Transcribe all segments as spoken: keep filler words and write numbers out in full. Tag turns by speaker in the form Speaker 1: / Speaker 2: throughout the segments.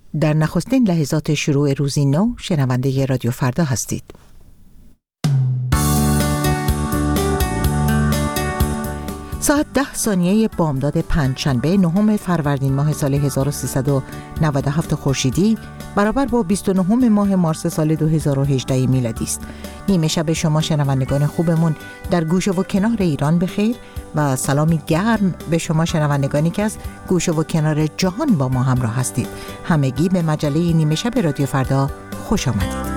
Speaker 1: در نخستین لحظات شروع روزی نو شنونده رادیو فردا هستید. ساعت ده ثانیه بامداد پنجشنبه نهم فروردین ماه سال هزار و سیصد و نود و هفت خورشیدی برابر با بیست و نهم ماه مارس سال دو هزار و هجده میلادی است. نیمه شب شما شنوندگان خوبمون در گوشه و کنار ایران بخیر و سلامی گرم به شما شنوندگانی که از گوشه و کنار جهان با ما همراه هستید. همگی به مجله نیمه شب رادیو فردا خوش آمدید.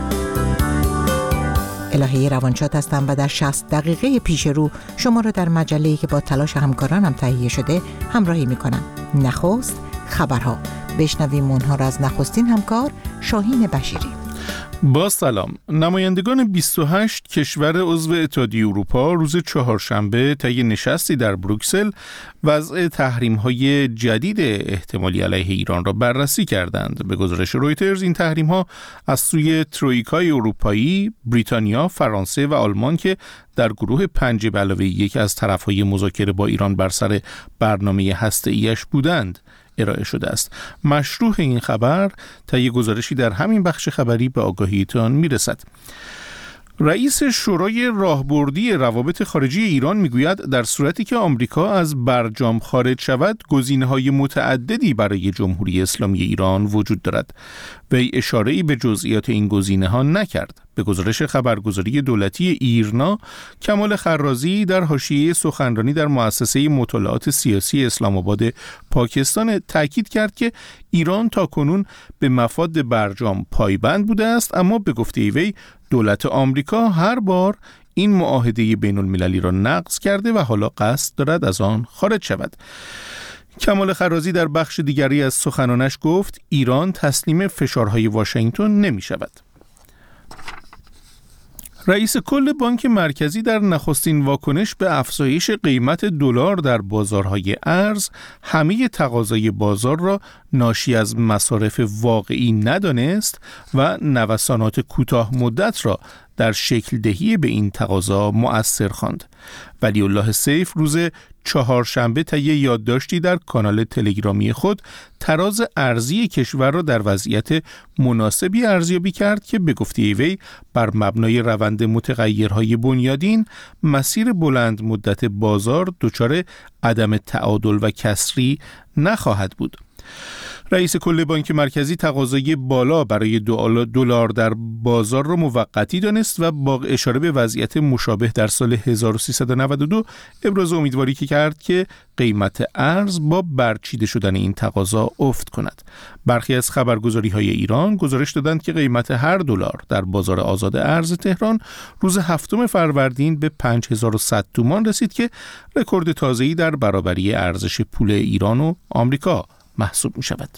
Speaker 1: الهه روانشاد هستم و در شصت دقیقه پیش رو شما را در مجله‌ای که با تلاش همکارانم تهیه شده همراهی می‌کنم. نخست خبرها. بشنویم اونها را از نخستین همکار شاهین بشیری.
Speaker 2: با سلام. نمایندگان بیست و هشت کشور عضو اتحادیه اروپا روز چهارشنبه طی نشستی در بروکسل وضع تحریم‌های جدید احتمالی علیه ایران را بررسی کردند. به گزارش رویترز این تحریم‌ها از سوی ترویکای اروپایی، بریتانیا، فرانسه و آلمان که در گروه پنج به علاوه یک از طرف‌های مذاکره با ایران بر سر برنامه هسته‌ایش بودند ارائه شده است. مشروح این خبر طی گزارشی در همین بخش خبری به آگاهیتان میرسد. رئیس شورای راهبردی روابط خارجی ایران میگوید در صورتی که آمریکا از برجام خارج شود گزینه‌های متعددی برای جمهوری اسلامی ایران وجود دارد. وی اشاره‌ای به جزئیات این گزینه‌ها نکرد. به گزارش خبرگزاری دولتی ایرنا، کمال خرازی در حاشیه سخنرانی در مؤسسه مطالعات سیاسی اسلام آباد پاکستان تاکید کرد که ایران تاکنون به مفاد برجام پایبند بوده است، اما به گفته وی دولت آمریکا هر بار این معاهده بین المللی را نقض کرده و حالا قصد دارد از آن خارج شود. کمال خرازی در بخش دیگری از سخنانش گفت ایران تسلیم فشارهای واشنگتن نمی شود. رئیس کل بانک مرکزی در نخستین واکنش به افزایش قیمت دلار در بازارهای ارز همه تقاضای بازار را ناشی از مصارف واقعی ندانست و نوسانات کوتاه مدت را در شکل دهی به این تقاضا مؤثر خواند. ولی الله سیف روز چهارشنبه طی یادداشتی در کانال تلگرامی خود تراز ارزی کشور را در وضعیت مناسبی ارزیابی کرد که به گفته وی بر مبنای روند متغیرهای بنیادین مسیر بلند مدت بازار دچار عدم تعادل و کسری نخواهد بود. رئیس کل بانک مرکزی تقاضای بالا برای دلار در بازار را موقتی دانست و با اشاره به وضعیت مشابه در سال هزار و سیصد و نود و دو ابراز امیدواری که کرد که قیمت ارز با برچیده شدن این تقاضا افت کند. برخی از خبرگزاری‌های ایران گزارش دادند که قیمت هر دلار در بازار آزاد ارز تهران روز هفتم فروردین به پنج هزار و صد تومان رسید که رکورد تازه‌ای در برابری ارزش پول ایران و آمریکا محسوب می شود.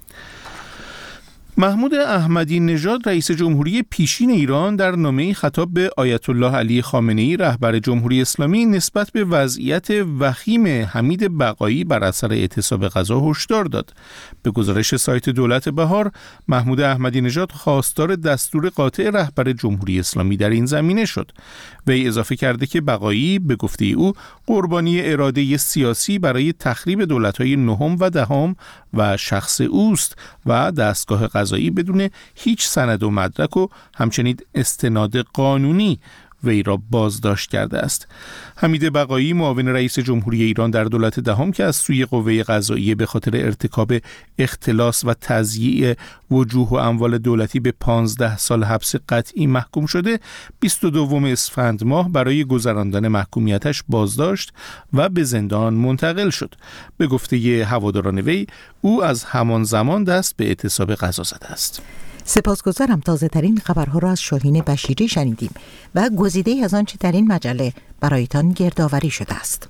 Speaker 2: محمود احمدی نژاد رئیس جمهوری پیشین ایران در نامه‌ای خطاب به آیت الله علی خامنه‌ای رهبر جمهوری اسلامی نسبت به وضعیت وخیم حمید بقایی بر اثر اعتصاب غذا هشدار داد. به گزارش سایت دولت بهار، محمود احمدی نژاد خواستار دستور قاطع رهبر جمهوری اسلامی در این زمینه شد. وی اضافه کرده که بقایی به گفته او قربانی اراده سیاسی برای تخریب دولت‌های نهم و دهم و شخص اوست و دستگاه قضایی بدون هیچ سند و مدرک و همچنین استناد قانونی وی را بازداشت کرده است. حمید بقایی معاون رئیس جمهوری ایران در دولت دهم که از سوی قوه قضاییه به خاطر ارتکاب اختلاس و تضییع وجوه و اموال دولتی به پانزده سال حبس قطعی محکوم شده، بیست و دوم اسفند ماه برای گذراندن محکومیتش بازداشت و به زندان منتقل شد. به گفته هواداران وی او از همان زمان دست به اعتصاب غذا زده است.
Speaker 1: سپاسگزارم. تازه ترین خبرها را از شاهین بشیری شنیدیم و گزیده از آنچه در این مجله برایتان گردآوری شده است.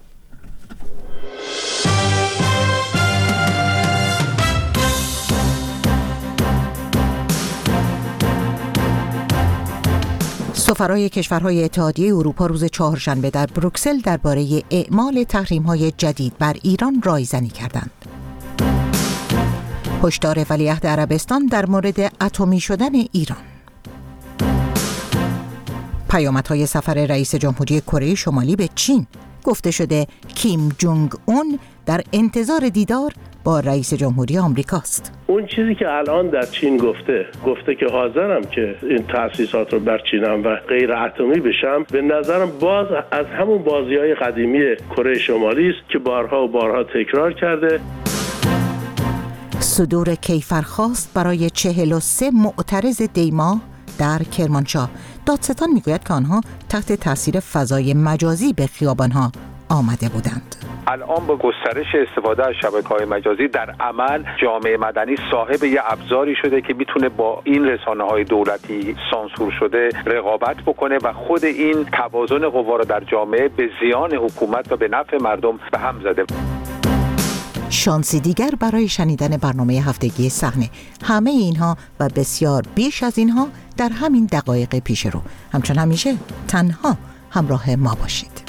Speaker 1: سفرای کشورهای اتحادیه اروپا روز چهارشنبه در بروکسل درباره اعمال تحریم‌های جدید بر ایران رایزنی کردند. هشدار ولیعهد عربستان در مورد اتمی شدن ایران. پیامدهای سفر رئیس جمهوری کره شمالی به چین. گفته شده کیم جونگ اون در انتظار دیدار با رئیس جمهوری آمریکاست.
Speaker 3: اون چیزی که الان در چین گفته گفته که حاضرم که این تأسیسات رو برچینم و غیر اتمی بشم، به نظرم باز از همون بازی‌های قدیمی کره شمالی است که بارها و بارها تکرار کرده.
Speaker 1: صدور کیفرخواست برای چهل و سه معترض دیما در کرمانشاه. دادستان میگوید که آنها تحت تاثیر فضای مجازی به خیابانها آمده بودند.
Speaker 4: الان با گسترش استفاده از شبکه‌های مجازی در عمل جامعه مدنی صاحب یه ابزاری شده که میتونه با این رسانه‌های دولتی سانسور شده رقابت بکنه و خود این توازن قوا را در جامعه به زیان حکومت و به نفع مردم به هم زده.
Speaker 1: شانسی دیگر برای شنیدن برنامه هفتگی صحنه. همه اینها و بسیار بیش از اینها در همین دقایق پیش رو. همچون همیشه تنها همراه ما باشید.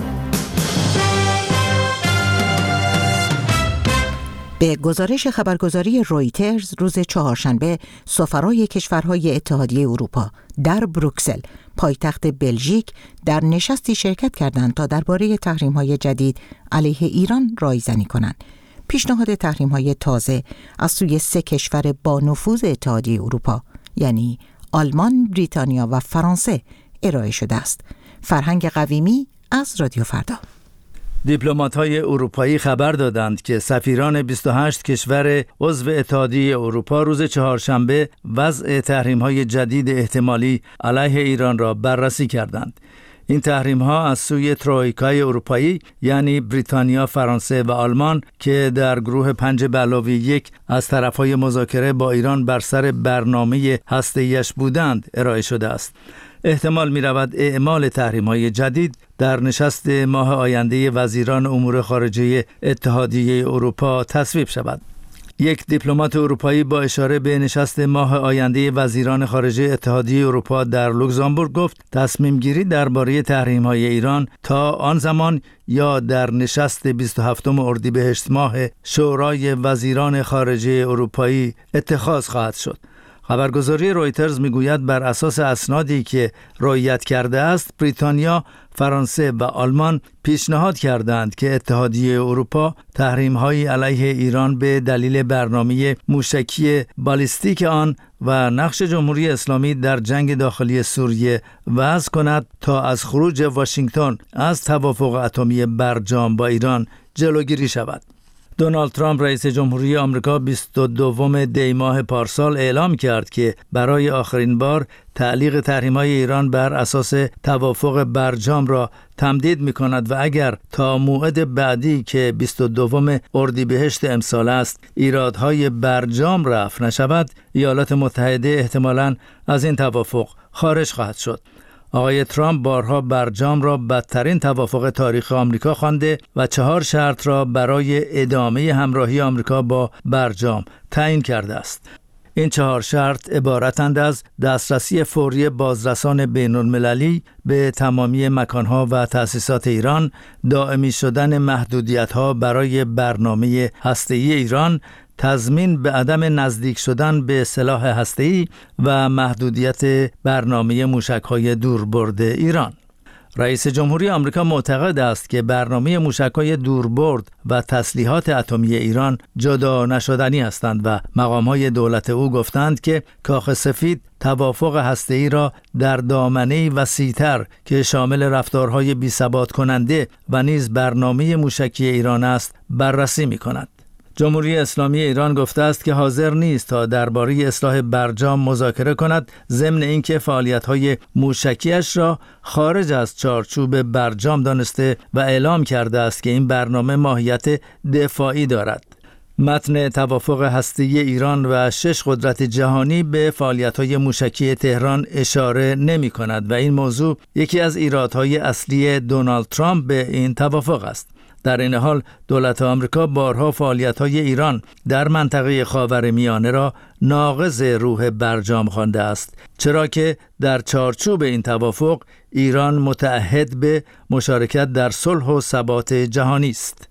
Speaker 1: به گزارش خبرگزاری رویترز روز چهارشنبه، سفرای کشورهای اتحادیه اروپا در بروکسل، پایتخت بلژیک، در نشستی شرکت کردند تا درباره تحریم‌های جدید علیه ایران رایزنی کنند. پیشنهاد تحریم‌های تازه از سوی سه کشور با نفوذ اتحادیه اروپا یعنی آلمان، بریتانیا و فرانسه ارائه شده است. فرهنگ قویمی از رادیو فردا.
Speaker 5: دیپلمات‌های اروپایی خبر دادند که سفیران بیست و هشت کشور عضو اتحادیه اروپا روز چهارشنبه وضع تحریم‌های جدید احتمالی علیه ایران را بررسی کردند. این تحریم‌ها از سوی ترویکای اروپایی یعنی بریتانیا، فرانسه و آلمان که در گروه پنج به علاوه یک از طرف‌های مذاکره با ایران بر سر برنامه هسته‌ایش بودند ارائه شده است. احتمال می‌رود اعمال تحریم‌های جدید در نشست ماه آینده وزیران امور خارجه اتحادیه اروپا تصویب شود. یک دیپلمات اروپایی با اشاره به نشست ماه آینده وزیران خارجه اتحادیه اروپا در لوکزامبورگ گفت تصمیم گیری درباره تحریم‌های ایران تا آن زمان یا در نشست بیست و هفتم اردیبهشت ماه شورای وزیران خارجه اروپایی اتخاذ خواهد شد. خبرگزاری رویترز میگوید بر اساس اسنادی که رعایت کرده است، بریتانیا، فرانسه و آلمان پیشنهاد کردند که اتحادیه اروپا تحریم‌های علیه ایران به دلیل برنامه موشکی بالیستیک آن و نقش جمهوری اسلامی در جنگ داخلی سوریه وضع کند تا از خروج واشنگتن از توافق اتمی برجام با ایران جلوگیری شود. دونالد ترامپ رئیس جمهوری آمریکا بیست و دوم دی ماه پارسال اعلام کرد که برای آخرین بار تعلیق تحریم‌های ایران بر اساس توافق برجام را تمدید می‌کند و اگر تا موعد بعدی که بیست و دوم اردیبهشت امسال است ایرادهای برجام رفع نشود، ایالات متحده احتمالاً از این توافق خارج خواهد شد. آقای ترامپ بارها برجام را بدترین توافق تاریخ آمریکا خوانده و چهار شرط را برای ادامه همراهی آمریکا با برجام تعیین کرده است. این چهار شرط عبارتند از دسترسی فوری بازرسان بین‌المللی به تمامی مکانها و تأسیسات ایران، دائمی شدن محدودیت‌ها برای برنامه هسته‌ای ایران، تضمین به عدم نزدیک شدن به سلاح هسته‌ای و محدودیت برنامه موشک‌های دوربرد ایران. رئیس جمهوری آمریکا معتقد است که برنامه موشک‌های دوربرد و تسلیحات اتمی ایران جدا نشدنی هستند و مقام‌های دولت او گفتند که کاخ سفید توافق هسته‌ای را در دامنه‌ای وسیع‌تر که شامل رفتارهای بی‌ثبات کننده و نیز برنامه موشکی ایران است بررسی می‌کند. جمهوری اسلامی ایران گفته است که حاضر نیست تا درباره اصلاح برجام مذاکره کند، ضمن اینکه فعالیت‌های موشکیش را خارج از چارچوب برجام دانسته و اعلام کرده است که این برنامه ماهیت دفاعی دارد. متن توافق هسته‌ای ایران و شش قدرت جهانی به فعالیت‌های موشکی تهران اشاره نمی‌کند و این موضوع یکی از ایرادهای اصلی دونالد ترامپ به این توافق است. در این حال دولت آمریکا بارها فعالیت‌های ایران در منطقه خاورمیانه را ناقض روح برجام خوانده است، چرا که در چارچوب این توافق ایران متعهد به مشارکت در صلح و ثبات جهانی است.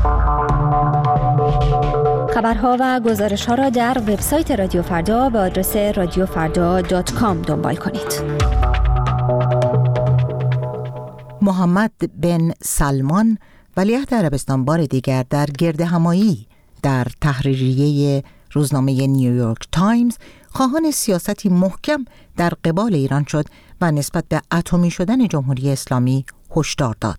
Speaker 6: خبرها و گزارش‌ها را در وبسایت رادیو فردا به آدرس رادیو فردا دات کام دنبال کنید.
Speaker 1: محمد بن سلمان ولیعهد عربستان بار دیگر در گردهمایی در تحریریه روزنامه نیویورک تایمز خواهان سیاستی محکم در قبال ایران شد و نسبت به اتمی شدن جمهوری اسلامی هشدار داد.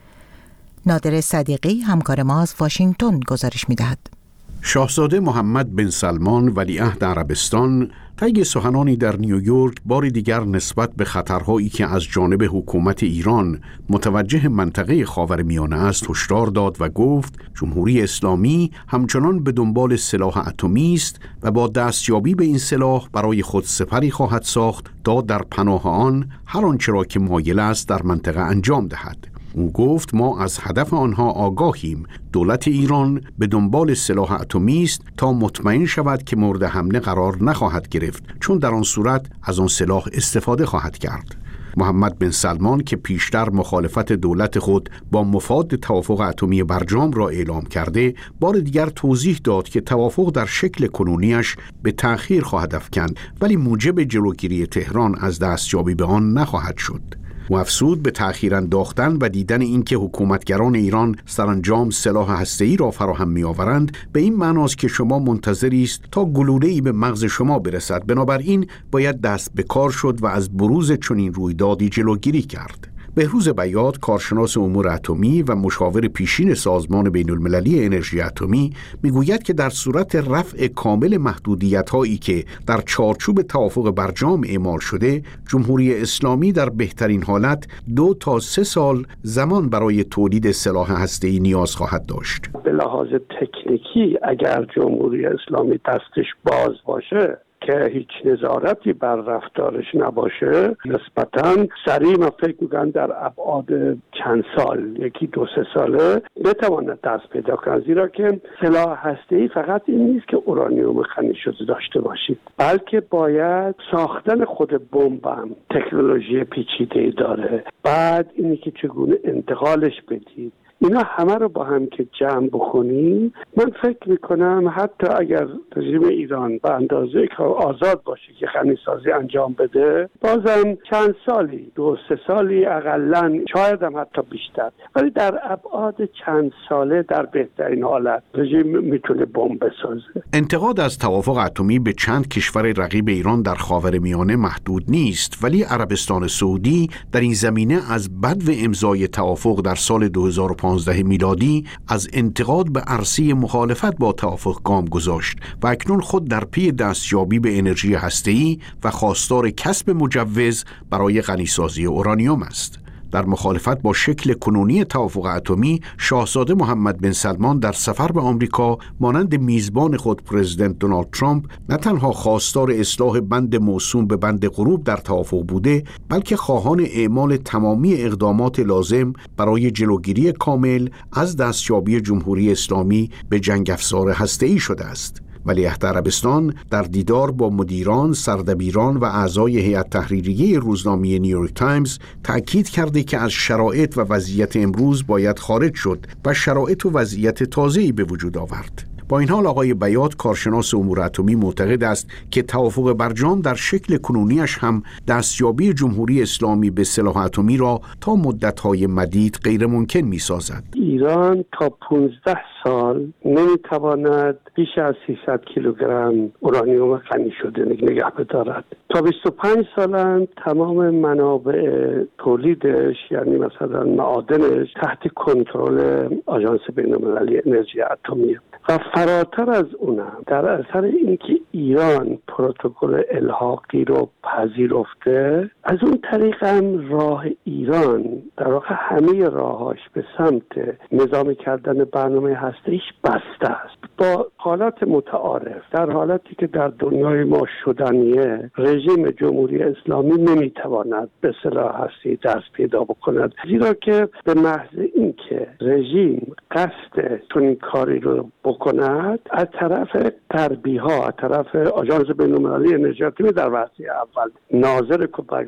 Speaker 1: نادر صدیقی همکار ما از واشنگتن گزارش می‌دهد.
Speaker 7: شاهزاده محمد بن سلمان ولیعهد عربستان طی سخنانی در نیویورک بار دیگر نسبت به خطرهایی که از جانب حکومت ایران متوجه منطقه خاورمیانه است هشدار داد و گفت جمهوری اسلامی همچنان به دنبال سلاح اتمی است و با دستیابی به این سلاح برای خود سپری خواهد ساخت تا در پناه آن هر آنچه را که مایل است در منطقه انجام دهد. او گفت ما از هدف آنها آگاهیم. دولت ایران به دنبال سلاح اتمی است تا مطمئن شود که مورد حمله قرار نخواهد گرفت، چون در آن صورت از آن سلاح استفاده خواهد کرد. محمد بن سلمان که پیشتر مخالفت دولت خود با مفاد توافق اتمی برجام را اعلام کرده، بار دیگر توضیح داد که توافق در شکل کنونیش به تأخیر خواهد افکند، ولی موجب جلوگیری تهران از دستیابی به آن نخواهد شد. و افزود به تأخیر انداختن و دیدن اینکه حکومتگران ایران سرانجام سلاح هسته‌ای را فراهم می‌آورند به این معناست که شما منتظری است تا گلوله‌ای به مغز شما برسد. بنابراین باید دست به کار شد و از بروز چنین رویدادی جلوگیری کرد. بهروز بیات، کارشناس امور اتمی و مشاور پیشین سازمان بین المللی انرژی اتمی، میگوید که در صورت رفع کامل محدودیت‌هایی که در چارچوب توافق برجام اعمال شده، جمهوری اسلامی در بهترین حالت دو تا سه سال زمان برای تولید سلاح هسته‌ای نیاز خواهد داشت.
Speaker 3: به لحاظ تکنیکی اگر جمهوری اسلامی دستش باز باشه که هیچ نظارتی بر رفتارش نباشه، نسبتاً سریع من فکر می‌کنم در ابعاد چند سال، یکی دو سه ساله بتواند دست پیدا کنه، زیرا که سلاح هسته‌ای فقط این نیست که اورانیوم غنی شده داشته باشید، بلکه باید ساختن خود بمب هم تکنولوژی پیچیده‌ای داره، بعد اینی که چگونه انتقالش بدید، اینا همه رو با هم که جمع بکنیم، من فکر میکنم حتی اگر رژیم ایران به اندازه که آزاد باشه که غنیسازی انجام بده، بازم چند سالی، دو سه سالی اقلن، شاید هم حتی بیشتر، ولی در ابعاد چند ساله در بهترین حالت رژیم میتونه بمب بسازه.
Speaker 7: انتقاد از توافق اتمی به چند کشور رقیب ایران در خاورمیانه محدود نیست، ولی عربستان سعودی در این زمینه از بدو امضای توافق در سال دو هزار و پانزده میلادی از انتقاد به عرصه مخالفت با توافق گام گذاشت و اکنون خود در پی دستیابی به انرژی هسته‌ای و خواستار کسب مجوز برای غنیسازی اورانیوم است. در مخالفت با شکل کنونی توافق اتمی، شاهزاده محمد بن سلمان در سفر به آمریکا مانند میزبان خود پرزیدنت دونالد ترامپ نه تنها خواستار اصلاح بند موسوم به بند غروب در توافق بوده، بلکه خواهان اعمال تمامی اقدامات لازم برای جلوگیری کامل از دستیابی جمهوری اسلامی به جنگ افزار هسته‌ای شده است. ولیعهد عربستان در دیدار با مدیران، سردبیران و اعضای هیئت تحریریه روزنامه نیویورک تایمز تأکید کرده که از شرایط و وضعیت امروز باید خارج شد و شرایط و وضعیت تازه‌ای به وجود آورد. با این حال آقای بیات، کارشناس امور اتمی، معتقد است که توافق برجام در شکل کنونیش هم دستیابی جمهوری اسلامی به سلاح اتمی را تا مدت‌های مدید غیر ممکن می‌سازد.
Speaker 3: ایران تا پانزده سال نمی‌تواند بیش از سیصد کیلوگرم اورانیوم غنی شده نگه بدارد. تا بیست و پنج سال تمام منابع تولیدش، یعنی مثلا معادنش، تحت کنترل آژانس بین‌المللی انرژی اتمی و فراتر از اونم در اثر اینکه ایران پروتکل الحاقی رو پذیرفته، از اون طریق هم راه ایران در واقع همه راهاش به سمت نظام کردن برنامه هسته‌ایش بسته است. با حالت متعارف، در حالتی که در دنیای ما شدنیه، رژیم جمهوری اسلامی نمیتواند به سلاح هسته‌ای دست پیدا بکند، زیرا که به محض اینکه رژیم قصد چنین کاری رو بکند، از طرف غربی‌ها، از طرف آژانس بین‌المللی انرژی اتمی در وهله اول، ناظر کوپرنیکوس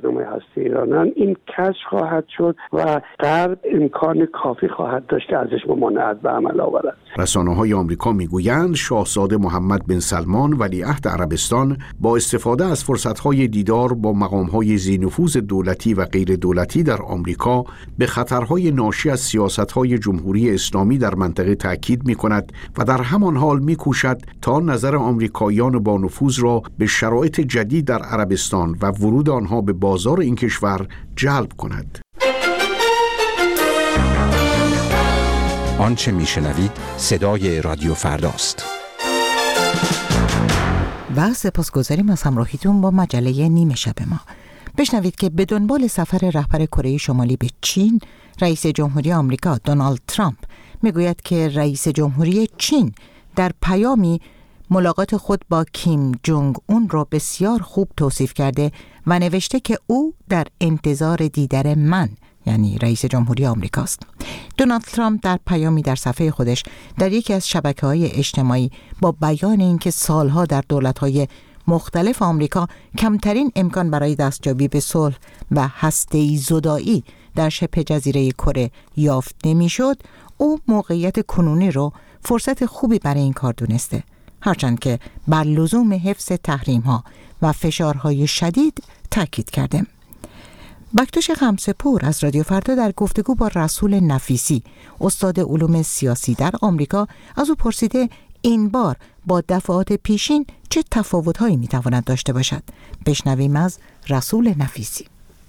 Speaker 8: برنامه هسته ایرانن این کشف خواهد شد و غرب امکان کافی خواهد داشت که ازش ممانعت به عمل آورد.
Speaker 7: رسانه‌های آمریکا میگویند شاهزاده محمد بن سلمان ولیعهد عربستان با استفاده از فرصت‌های دیدار با مقام‌های ذی‌نفوذ دولتی و غیر دولتی در آمریکا به خطرهای ناشی از سیاست‌های جمهوری اسلامی در منطقه تاکید می‌کند و در همان حال می‌کوشد تا نظر آمریکاییان با نفوذ را به شرایط جدید در عربستان و ورود آنها به بازار این کشور جلب کند.
Speaker 9: آنچه میشنوید صدای رادیو فرداست.
Speaker 1: و سپاسگزاریم از همراهیتون با مجله نیمه شب ما. بشنوید که به دنبال سفر رهبر کره شمالی به چین، رئیس جمهوری آمریکا دونالد ترامپ میگوید که رئیس جمهوری چین در پیامی ملاقات خود با کیم جونگ اون را بسیار خوب توصیف کرده و نوشته که او در انتظار دیدار من، یعنی رئیس جمهوری آمریکاست. دونالد ترامپ در پیامی در صفحه خودش در یکی از شبکه‌های اجتماعی با بیان اینکه سالها در دولت‌های مختلف آمریکا کمترین امکان برای دستیابی به صلح و هسته‌ای زدایی در شبه جزیره کره یافت نمی‌شد، او موقعیت کنونی رو فرصت خوبی برای این کار دونسته، هرچند که بر لزوم حفظ تحریم‌ها و فشارهای شدید تاکید کرده. بکتوش خمسه‌پور از رادیو فردا در گفتگو با رسول نفیسی، استاد علوم سیاسی در آمریکا، از او پرسیده این بار با دفعات پیشین چه تفاوت‌هایی می‌تواند داشته باشد. بشنویم از رسول نفیسی.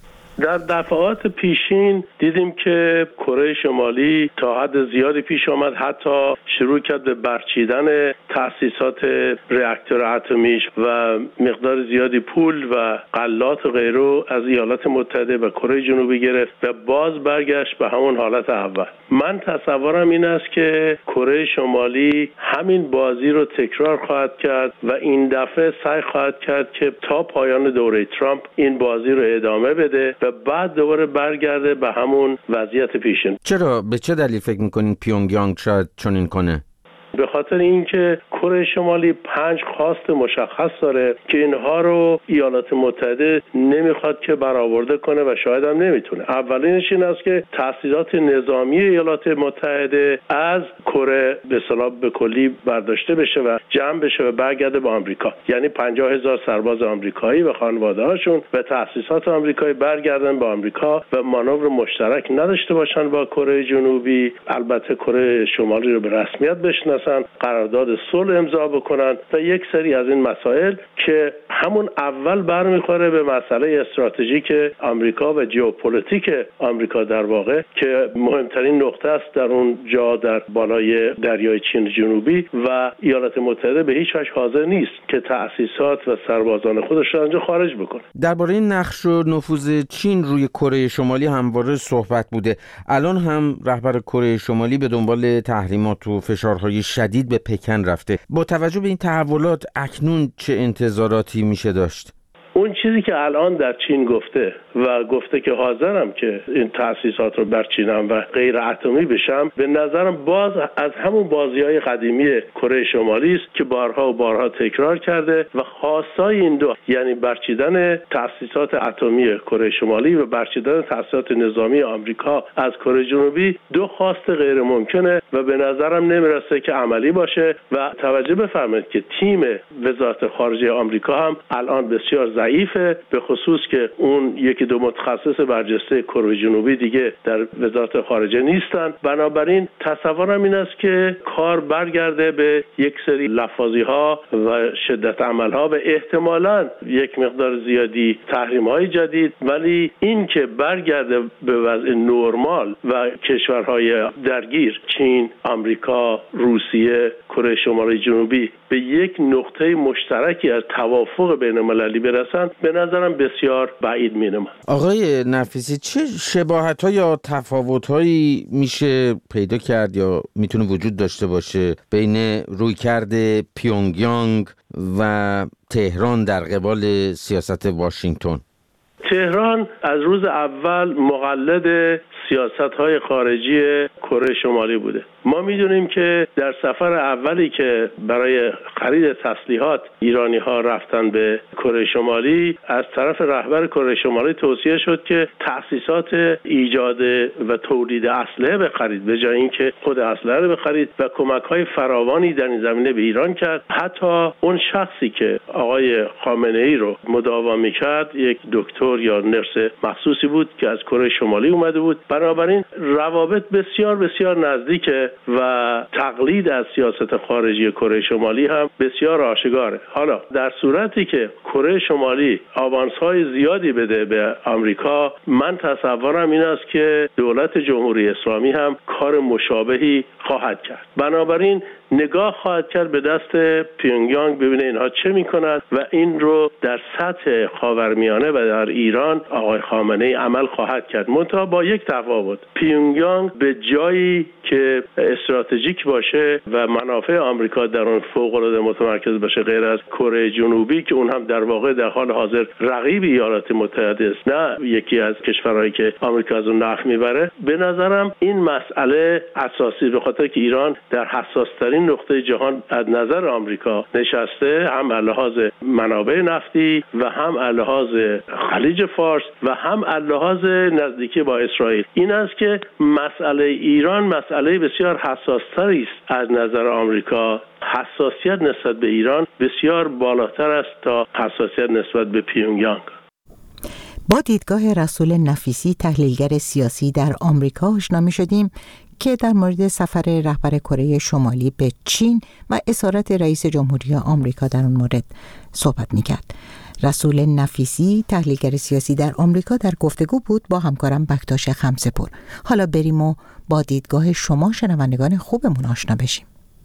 Speaker 3: در دفعات پیشین دیدیم که کره شمالی تا حد زیادی پیش آمد، حتی شروع کرد به برچیدن تأسیسات راکتور اتمیش و مقدار زیادی پول و غلات و غیره از ایالات متحده و کره جنوبی گرفت و باز برگشت به همون حالت اول. من تصورم این است که کره شمالی همین بازی رو تکرار خواهد کرد و این دفعه سعی خواهد کرد که تا پایان دوره ترامپ این بازی رو ادامه بده و بعد دوباره برگرده به همون وضعیت پیشین.
Speaker 10: چرا؟ به چه دلیل فکر میکنین پیونگیانگ شاید چنین کنه؟
Speaker 3: به خاطر اینکه کره شمالی پنج خواست مشخص داره که اینها رو ایالات متحده نمیخواد که برآورده کنه و شاید هم نمیتونه. اولینش این است که تأسیسات نظامی ایالات متحده از کره به اصطلاح به کلی برداشته بشه و جمع بشه و برگرده به آمریکا، یعنی پنجاه هزار سرباز آمریکایی و خانواده‌هاشون و تأسیسات آمریکایی برگردن به آمریکا و مانور مشترک نداشته باشن با کره جنوبی. البته کره شمالی رو به رسمیت بشناسن، قرارداد صلح امضا بکنن و یک سری از این مسائل که همون اول برمیخوره به مسئله استراتژیک آمریکا و ژئوپلیتیک آمریکا در واقع، که مهمترین نقطه است در اون جا در بالای دریای چین جنوبی و ایالات متحده به هیچ وجه حاضر نیست که تأسیسات و سربازان خودش را آنجا خارج بکنه.
Speaker 10: درباره نقش و نفوذ چین روی کره شمالی همواره صحبت بوده. الان هم رهبر کره شمالی به دنبال تحریمات و فشارهای شدید به پکن رفته. با توجه به این تحولات اکنون چه انتظاراتی میشه داشت؟
Speaker 3: اون چیزی که الان در چین گفته و گفته که حاضرم که این تأسیسات رو برچینم و غیر اتمی بشم، به نظرم باز از همون بازی‌های قدیمی کره شمالی است که بارها و بارها تکرار کرده و خواستای این دو، یعنی برچیدن تأسیسات اتمی کره شمالی و برچیدن تأسیسات نظامی آمریکا از کره جنوبی، دو خواست غیر ممکنه و به نظرم نمیرسه که عملی باشه. و توجه بفرمایید که تیم وزارت خارجه آمریکا هم الان بسیار ضعیفه، به خصوص که اون یکی دو متخصص برجسته کره جنوبی دیگه در وزارت خارجه نیستن. بنابراین تصورم این است که کار برگرده به یک سری لفاظی ها و شدت عمل ها و احتمالاً یک مقدار زیادی تحریم های جدید، ولی این که برگرده به وضع نرمال و کشورهای درگیر چین، آمریکا، روسیه، کره شمالی جنوبی به یک نقطه مشترکی از توافق بین المللی برسن، به نظرم بسیار بعید می‌نماید.
Speaker 10: آقای نفیسی، چه شباهت‌ها یا تفاوت‌هایی میشه پیدا کرد یا میتونه وجود داشته باشه بین رویکرد پیونگیانگ و تهران در قبال سیاست واشنگتن؟
Speaker 3: تهران از روز اول مقلد سیاست‌های خارجی کره شمالی بوده ما میدونیم که در سفر اولی که برای خرید تسلیحات ایرانی ها رفتن به کره شمالی، از طرف رهبر کره شمالی توصیه شد که تأسیسات ایجاد و تولید اسلحه بخرید به جای اینکه خود اسلحه رو بخرید و کمک‌های فراوانی در این زمینه به ایران کرد. حتی اون شخصی که آقای خامنه‌ای رو مداوا می‌کرد یک دکتر یا نرس مخصوصی بود که از کره شمالی اومده بود. بنابراین روابط بسیار بسیار نزدیکه و تقلید از سیاست خارجی کره شمالی هم بسیار آشکاره. حالا در صورتی که کره شمالی آوانس‌های زیادی بده به آمریکا، من تصورم این است که دولت جمهوری اسلامی هم کار مشابهی خواهد کرد. بنابراین نگاه خواهد کرد به دست پیونگیانگ ببینه اینها چه میکنند و این رو در سطح خاورمیانه و در ایران آقای خامنه‌ای عمل خواهد کرد. منتها با یک تفاوت، پیونگیانگ به جایی که استراتژیک باشه و منافع آمریکا در اون فوق‌العاده متمرکز باشه، غیر از کره جنوبی که اون هم در واقع در حال حاضر رقیب ایالات متحده است، نه یکی از کشورهایی که آمریکا از اون نفع میبره، به نظرم این مسئله اساسی، به خاطر که ایران در حساس‌ترین نقطه جهان از نظر آمریکا نشسته، هم لحاظ منابع نفتی و هم لحاظ خلیج فارس و هم لحاظ نزدیکی با اسرائیل، این است که مسئله ایران مسئله بسیار حساس‌تری است از نظر آمریکا. حساسیت نسبت به ایران بسیار بالاتر است تا حساسیت نسبت به پیونگیانگ.
Speaker 1: با دیدگاه رسول نفیسی، تحلیلگر سیاسی در آمریکا، آشنا می‌شدیم که در مورد سفر رهبر کره شمالی به چین و اسارت رئیس جمهوری آمریکا در اون مورد صحبت می‌کرد. رسول نفیسی، تحلیلگر سیاسی در آمریکا، در گفتگو بود با همکارم بکتاش خمسه‌پور. حالا بریم و با دیدگاه شما شنوندگان خوبمون آشنا بشیم.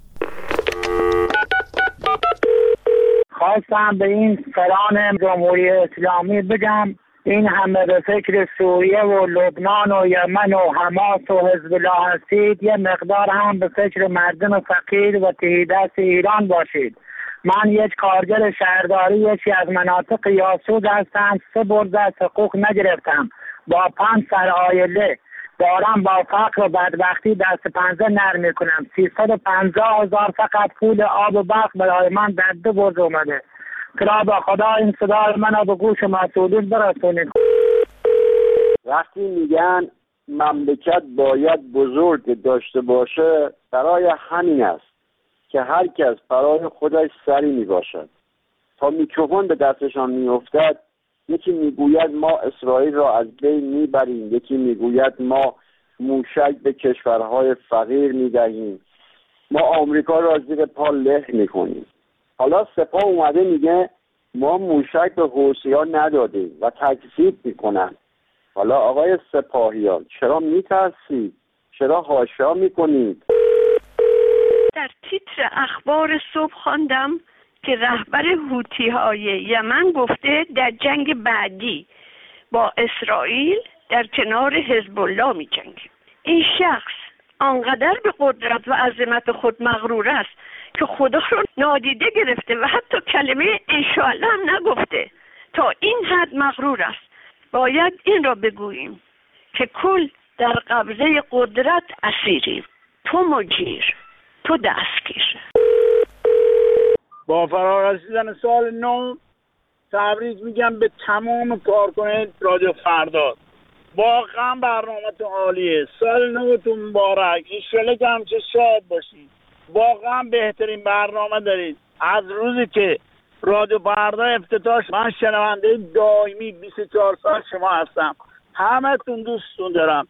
Speaker 11: خواستم به این سران جمهوری اسلامی بگم این همه به فکر سوریه و لبنان و یمن و حماس و حزب الله هستید، یه مقدار هم به فکر مردم فقیر و تهیدست ایران باشید. من یک کارگر شهرداری یکی از مناطق یاسود هستم. سه برده از حقوق نگرفتم. با پنج سر آیله دارم با فقر و بدبختی دست پنجه نرم میکنم. سیصد و پنجاه هزار فقط پول آب و برق برای من در دو برد اومده. کرا با خدا این صدای منو به گوش مسئولین برسونید.
Speaker 12: وقتی میگن مملکت باید بزرگ داشته باشه، برای همین است که هر کس برای خودش سری میباشد. تا میکروفون به دستشان میافتد، یکی میگوید ما اسرائیل را از بین میبریم، یکی میگوید ما موشک به کشورهای فقیر میدهیم، ما آمریکا را زیر پا له میکنیم. حالا سپاه اومده میگه ما موشک به حوثی‌ها ندادیم و تکذیب میکنن. حالا آقای سپاهیان چرا میترسید؟ چرا حاشا میکنید؟
Speaker 13: در تیتر اخبار صبح خواندم که رهبر حوثی‌های یمن گفته در جنگ بعدی با اسرائیل در کنار حزب الله می جنگیم. این شخص آنقدر به قدرت و عظمت خود مغرور است که خدا رو نادیده گرفته و حتی کلمه انشاءالله هم نگفته. تا این حد مغرور است. باید این را بگوییم که کل در قبضه قدرت اسیریم. تو مجیر، تو دستگیر.
Speaker 14: با فرارسیدن سال نو تبریک میگم به تمام کارکنان رادیو فردا. واقعا برنامه‌تون عالیه. سال نوتون مبارک. انشالله که همیشه شاد باشید. واقعا بهترین برنامه دارید. از روزی که رادیو فردا افتتاح شد، من شنونده دائمی بیست و چهار سال شما هستم. همتون دوستتون دارم.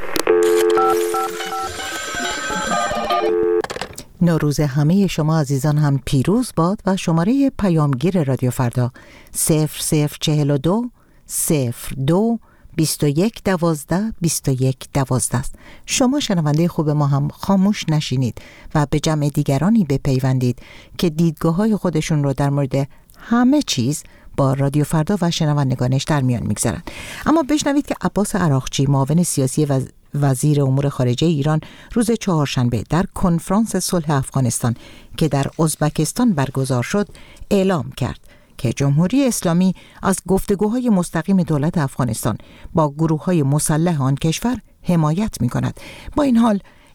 Speaker 1: نوروز همه شما عزیزان هم پیروز باد و شماره پیامگیر رادیو فردا صفر صفر چهل و دو صفر دو بیست و یک دوازده بیست و یک دوازده است. شما شنونده خوب ما هم خاموش نشینید و به جمع دیگرانی بپیوندید که دیدگاه‌های خودشون رو در مورد همه چیز با رادیو فردا و شنوندگانش در میان میگذارن. اما بشنوید که عباس عراقچی، معاون سیاسی و وزیر امور خارجه ایران، روز چهارشنبه در کنفرانس صلح افغانستان که در ازبکستان برگزار شد اعلام کرد که جمهوری اسلامی از گفتگوهای مستقیم دولت افغانستان با گروه‌های مسلح آن کشور حمایت می‌کند. با این حال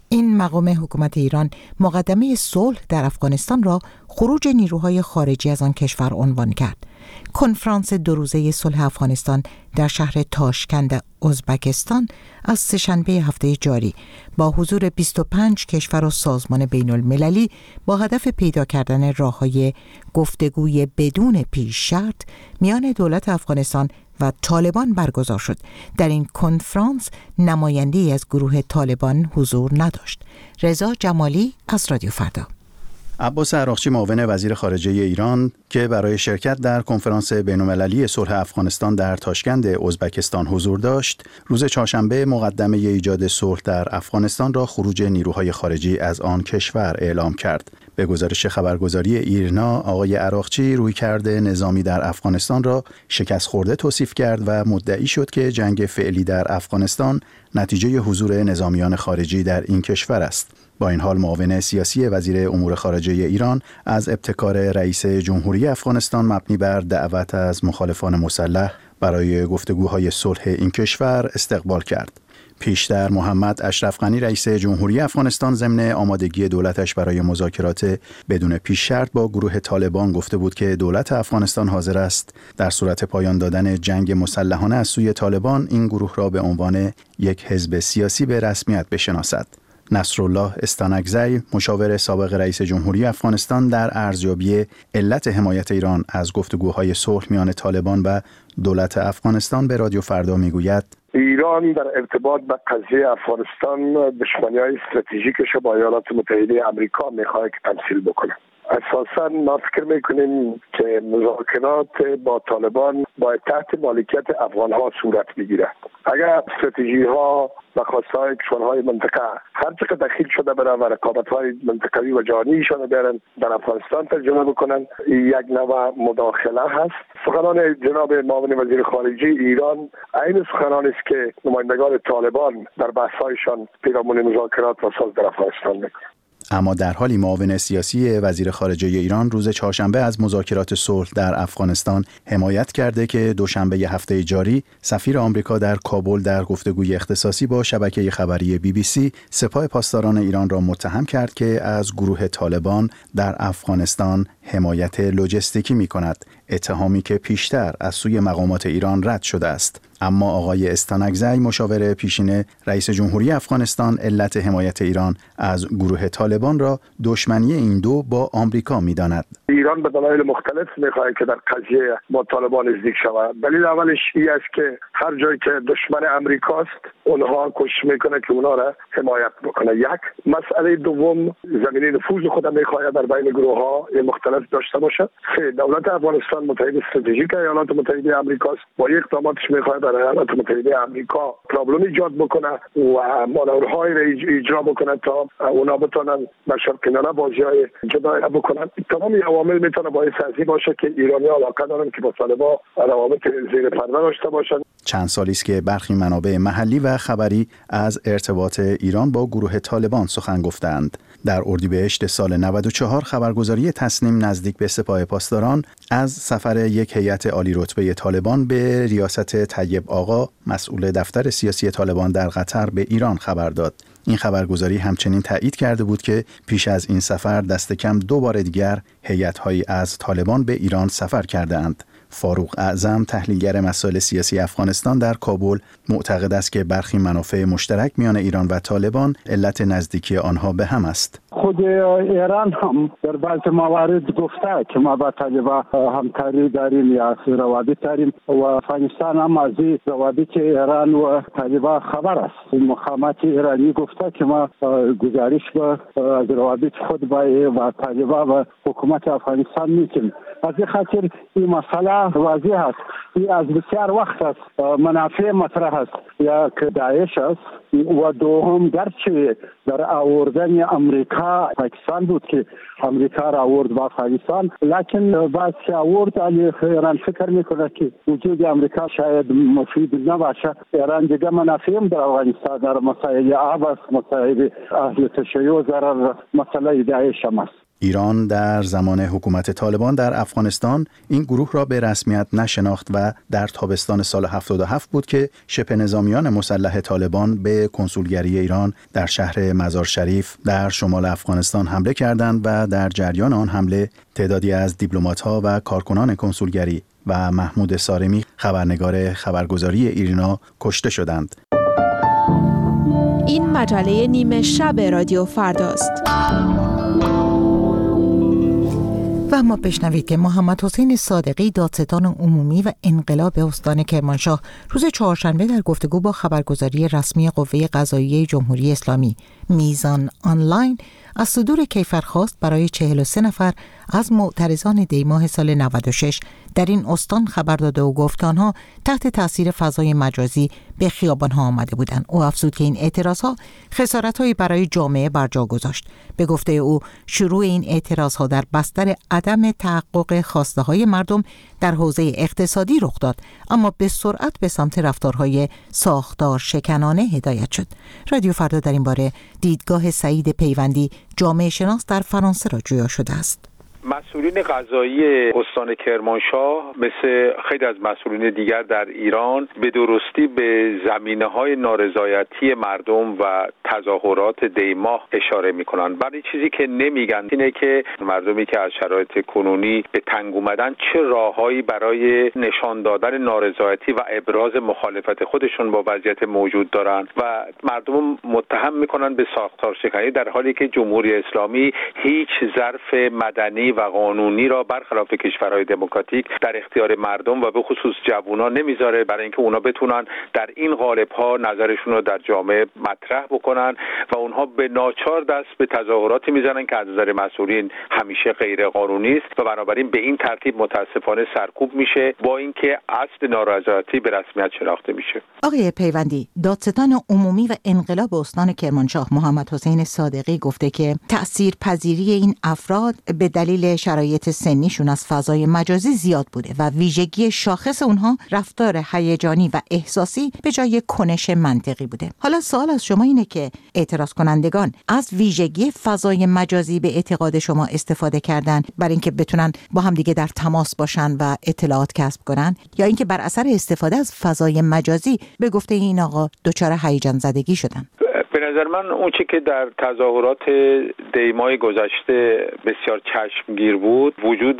Speaker 1: این مقام حکومت ایران مقدمه صلح در افغانستان را خروج نیروهای خارجی از آن کشور عنوان کرد. کنفرانس دو روزه صلح افغانستان در شهر تاشکند ازبکستان از سه‌شنبه هفته جاری با حضور بیست و پنج کشور و سازمان بین المللی با هدف پیدا کردن راه‌های گفتگوی بدون پیش شرط میان دولت افغانستان و طالبان برگزار شد. در این کنفرانس نماینده‌ای از گروه طالبان حضور نداشت. رضا جمالی از رادیو فردا.
Speaker 15: عباس عراقچی معاون وزیر خارجه ایران که برای شرکت در کنفرانس بین‌المللی صلح افغانستان در تاشکند ازبکستان حضور داشت، روز چهارشنبه مقدمه ایجاد صلح در افغانستان را خروج نیروهای خارجی از آن کشور اعلام کرد. به گزارش خبرگزاری ایرنا، آقای عراقچی رویکرد نظامی در افغانستان را شکست خورده توصیف کرد و مدعی شد که جنگ فعلی در افغانستان نتیجه حضور نظامیان خارجی در این کشور است. با این حال معاون سیاسی وزیر امور خارجه ایران از ابتکار رئیس جمهوری افغانستان مبنی بر دعوت از مخالفان مسلح برای گفتگوهای صلح این کشور استقبال کرد. پیشتر محمد اشرف غنی رئیس جمهوری افغانستان ضمن آمادگی دولتش برای مذاکرات بدون پیش شرط با گروه طالبان گفته بود که دولت افغانستان حاضر است در صورت پایان دادن جنگ مسلحانه از سوی طالبان این گروه را به عنوان یک حزب سیاسی به رسمیت بشناسد. نصرالله استانکزی، مشاور سابق رئیس جمهوری افغانستان، در ارزیابی علت حمایت ایران از گفتگوهای صلح میان طالبان و دولت افغانستان به رادیو فردا میگوید:
Speaker 16: ایران در ارتباط به قضیه افغانستان دشمنی‌های استراتژیکش با ایالات متحده آمریکا می‌خواد که تمثیل بکنه. اساساً ما فکر میکنیم که مذاکرات با طالبان باید تحت مالکیت افغان‌ها صورت بگیرد. اگر استراتژی ها و خواستهای کشورهای منطقه هر چقدر دخیل شده برن و رقابت‌های منطقوی و جهانیشان بیارن در افغانستان ترجمه بکنن، یک نوع مداخله هست. سخنان جناب معاون وزیر خارجه ایران عین سخنانی است که نمایندگان طالبان در بحث‌هایشان پیرامون مذاکرات و صلح در افغانستان میکنند.
Speaker 15: اما در حالی معاون سیاسی وزیر خارجه ایران روز چهارشنبه از مذاکرات صلح در افغانستان حمایت کرده که دوشنبه هفته جاری سفیر آمریکا در کابل در گفتگوی اختصاصی با شبکه خبری بی بی سی سپاه پاسداران ایران را متهم کرد که از گروه طالبان در افغانستان حمایت لوجستیکی می‌کند، اتهامی که پیشتر از سوی مقامات ایران رد شده است. اما آقای استانکزی، مشاور پیشین رئیس جمهوری افغانستان، علت حمایت ایران از گروه طالبان را دشمنی این دو با آمریکا می‌داند.
Speaker 16: ایران به دلایل مختلف می‌خواهد که در قضیه با طالبان نزدیک شود. دلیل اولش این است که هر جایی که دشمن امریکاست، اونها کوشش میکنه که اونها را حمایت بکنه. یک مسئله دوم، زمینه نفوذ خود می‌خواهد در بین گروه‌ها مختلف داشته باشد. سه، دولت افغانستان متحد استراتژیک ایالات متحده آمریکاست. با یک اقداماتش می‌خواهد در ایالات متحده آمریکا پرابلم ایجاد بکنه و مانورهای را اجرا بکنه تا اونا بتونن مشرقینانه بازی‌های جدایی بکنن. تمام این عوامل میتونه باعث ازی باشه که ایرانی علاقه دارن که با طالبان روابط زیر پرده داشته باشن.
Speaker 15: چند سالی است که برخی منابع محلی و خبری از ارتباط ایران با گروه طالبان سخن گفتند. در اردیبهشت سال نود و چهار خبرگزاری تسنیم نزدیک به سپاه پاسداران از سفر یک هیئت عالی رتبه طالبان به ریاست طیب آقا، مسئول دفتر سیاسی طالبان در قطر، به ایران خبر داد. این خبرگزاری همچنین تایید کرده بود که پیش از این سفر دست کم دو بار دیگر هیئت‌هایی از طالبان به ایران سفر کرده‌اند. فاروق اعظم، تحلیلگر مسائل سیاسی افغانستان در کابل، معتقد است که برخی منافع مشترک میان ایران و طالبان علت نزدیکی آنها به هم است.
Speaker 17: خود ایران هم در بعض موارد گفته که ما با طالبان همکاری داریم یا روابط داریم و افغانستان هم از روابط ایران و طالبان خبر است. مقامات ایرانی گفته که ما گزارش با از روابط خود با طالبان و حکومت افغانستان میکنیم. از این خاطر این مسئله واضح است. این از بسیار وقت است منافع مطرح است یا که داعش است و دوم گرچه در آوردن امریکا پاکستان بود که امریکا را آورد با افغانستان، لکن بعد که آورد ایران فکر میکنه که وجود امریکا شاید مفید نباشه. ایران دیگه منافعیم در افغانستان در مسائل آب است، مسائل اهل تشیع و ضرر مسئله داعش هم است.
Speaker 15: ایران در زمان حکومت طالبان در افغانستان این گروه را به رسمیت نشناخت و در تابستان سال هفتاد و هفت بود که شبه نظامیان مسلح طالبان به کنسولگری ایران در شهر مزار شریف در شمال افغانستان حمله کردند و در جریان آن حمله تعدادی از دیپلمات‌ها و کارکنان کنسولگری و محمود سارمی خبرنگار خبرگزاری ایرنا کشته شدند.
Speaker 18: این مجله نیمه شب رادیو فرداست.
Speaker 1: و ما بشنوید که محمد حسین صادقی دادستان عمومی و انقلاب استان کرمانشاه روز چهارشنبه در گفتگو با خبرگزاری رسمی قوه قضاییه جمهوری اسلامی میزان آنلاین از صدور کیفرخواست برای چهل و سه نفر از معترضان دیماه سال نود و شش در این استان خبر داده و گفت آنها تحت تاثیر فضای مجازی به خیابان‌ها آمده بودند. او افزود که این اعتراض‌ها خسارت‌هایی برای جامعه بر جا گذاشت. به گفته او شروع این اعتراض‌ها در بستر عدم تحقق خواسته‌های مردم در حوزه اقتصادی رخ داد، اما به سرعت به سمت رفتارهای ساختار شکنانه هدایت شد. رادیو فردا در این باره دیدگاه سعید پیوندی جامعه شناس در فرانسه را جویا شده است.
Speaker 4: مسئولین قضایی استان کرمانشاه مثل خیلی از مسئولین دیگر در ایران به درستی به زمینه‌های نارضایتی مردم و تظاهرات دیماه اشاره می‌کنند. ولی چیزی که نمیگن اینه که مردمی که از شرایط کنونی به تنگ اومدن چه راههایی برای نشان دادن نارضایتی و ابراز مخالفت خودشون با وضعیت موجود دارن و مردم متهم می‌کنن به ساختار شکنی، در حالی که جمهوری اسلامی هیچ ظرف مدنی و قانونی را برخلاف کشورهای دموکراتیک در اختیار مردم و به خصوص جوانان نمیذاره برای اینکه اونا بتونن در این قالب‌ها نظرشون رو در جامعه مطرح بکنن و اونها به ناچار دست به تظاهراتی میزنن که از نظر مسئولین همیشه غیر قانونی است و بنابراین به این ترتیب متاسفانه سرکوب میشه با اینکه اصل نارضایتی به رسمیت شناخته میشه.
Speaker 1: آقای پیوندی، دادستان عمومی و انقلاب استان کرمانشاه محمد حسین صادقی گفته که تأثیرپذیری این افراد به دلیل شرایط سنیشون از فضای مجازی زیاد بوده و ویژگی شاخص اونها رفتار هیجانی و احساسی به جای کنش منطقی بوده. حالا سوال از شما اینه که اعتراض کنندگان از ویژگی فضای مجازی به اعتقاد شما استفاده کردن برای اینکه بتونن با هم دیگه در تماس باشن و اطلاعات کسب کنن، یا اینکه بر اثر استفاده از فضای مجازی به گفته این آقا دچار هیجان زدگی شدن؟
Speaker 4: به نظر من اون چی که در تظاهرات دیماه گذشته بسیار چشمگیر بود، وجود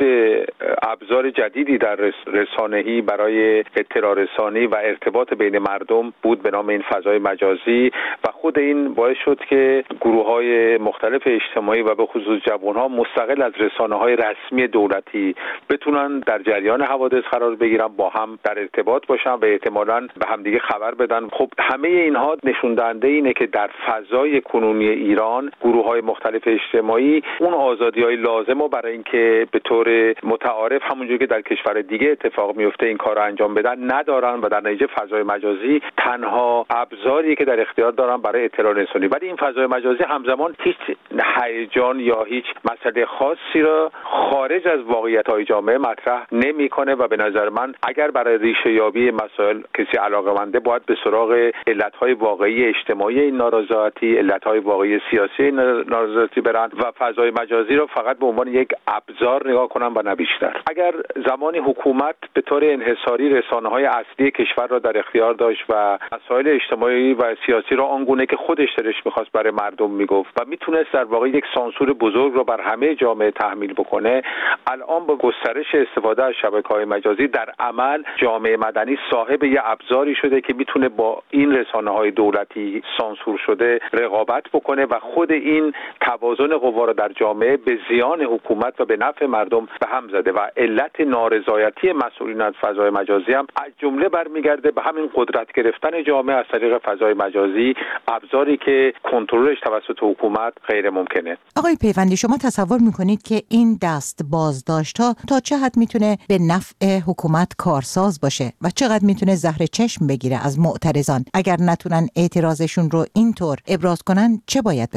Speaker 4: ابزار جدیدی در رسانه‌ای برای اطلاع رسانی و ارتباط بین مردم بود به نام این فضای مجازی و خود این باعث شد که گروه‌های مختلف اجتماعی و به خصوص جوان‌ها مستقل از رسانه‌های رسمی دولتی بتونن در جریان حوادث قرار بگیرن، با هم در ارتباط باشن و احتمالاً به همدیگه خبر بدن. خب همه اینها نشون دهنده اینه که در فضای کنونی ایران گروه‌های مختلف اجتماعی اون آزادی‌های لازم رو برای اینکه به طور متعارف همونجوری که در کشور دیگه اتفاق میفته این کار رو انجام بدن ندارن و در نتیجه فضای مجازی تنها ابزاری که در اختیار دارن برای اطلاع رسانی. ولی این فضای مجازی همزمان هیچ هیجان یا هیچ مسئله خاصی را خارج از واقعیت‌های جامعه مطرح نمی‌کنه و به نظر من اگر برای ریشه یابی مسائل کسی علاقه‌منده باید به سراغ علت‌های واقعی اجتماعی این نارضایتی، علت‌های واقعی سیاسی نارضایتی برن و فضای مجازی را فقط به عنوان یک ابزار نگاه کنن و نه بیشتر. اگر زمانی حکومت به طور انحصاری رسانه‌های اصلی کشور را در اختیار داشت و مسائل اجتماعی و سیاسی را آنگونه که خودش دلش می‌خواست برای مردم میگفت و میتونست در واقع یک سانسور بزرگ را بر همه جامعه تحمیل بکنه، الان با گسترش استفاده از شبکه‌های مجازی در عمل جامعه مدنی صاحب یک ابزاری شده که میتونه با این رسانه‌های دولتی سانسور شده رقابت بکنه و خود این توازن قوا را در جامعه به زیان حکومت و به نفع مردم به هم زده و علت نارضایتی مسئولین از فضای مجازی هم از جمله برمیگرده به همین قدرت گرفتن جامعه از طریق فضای مجازی، ابزاری که کنترلش توسط حکومت غیر ممکنه.
Speaker 1: آقای پیوندی، شما تصور میکنید که این دست بازداشت‌ها تا چه حد میتونه به نفع حکومت کارساز باشه و چقدر میتونه زهر چشم بگیره از معترضان؟ اگر نتونن اعتراضشون رو اینطور ابراز کنن چه باید بکنن؟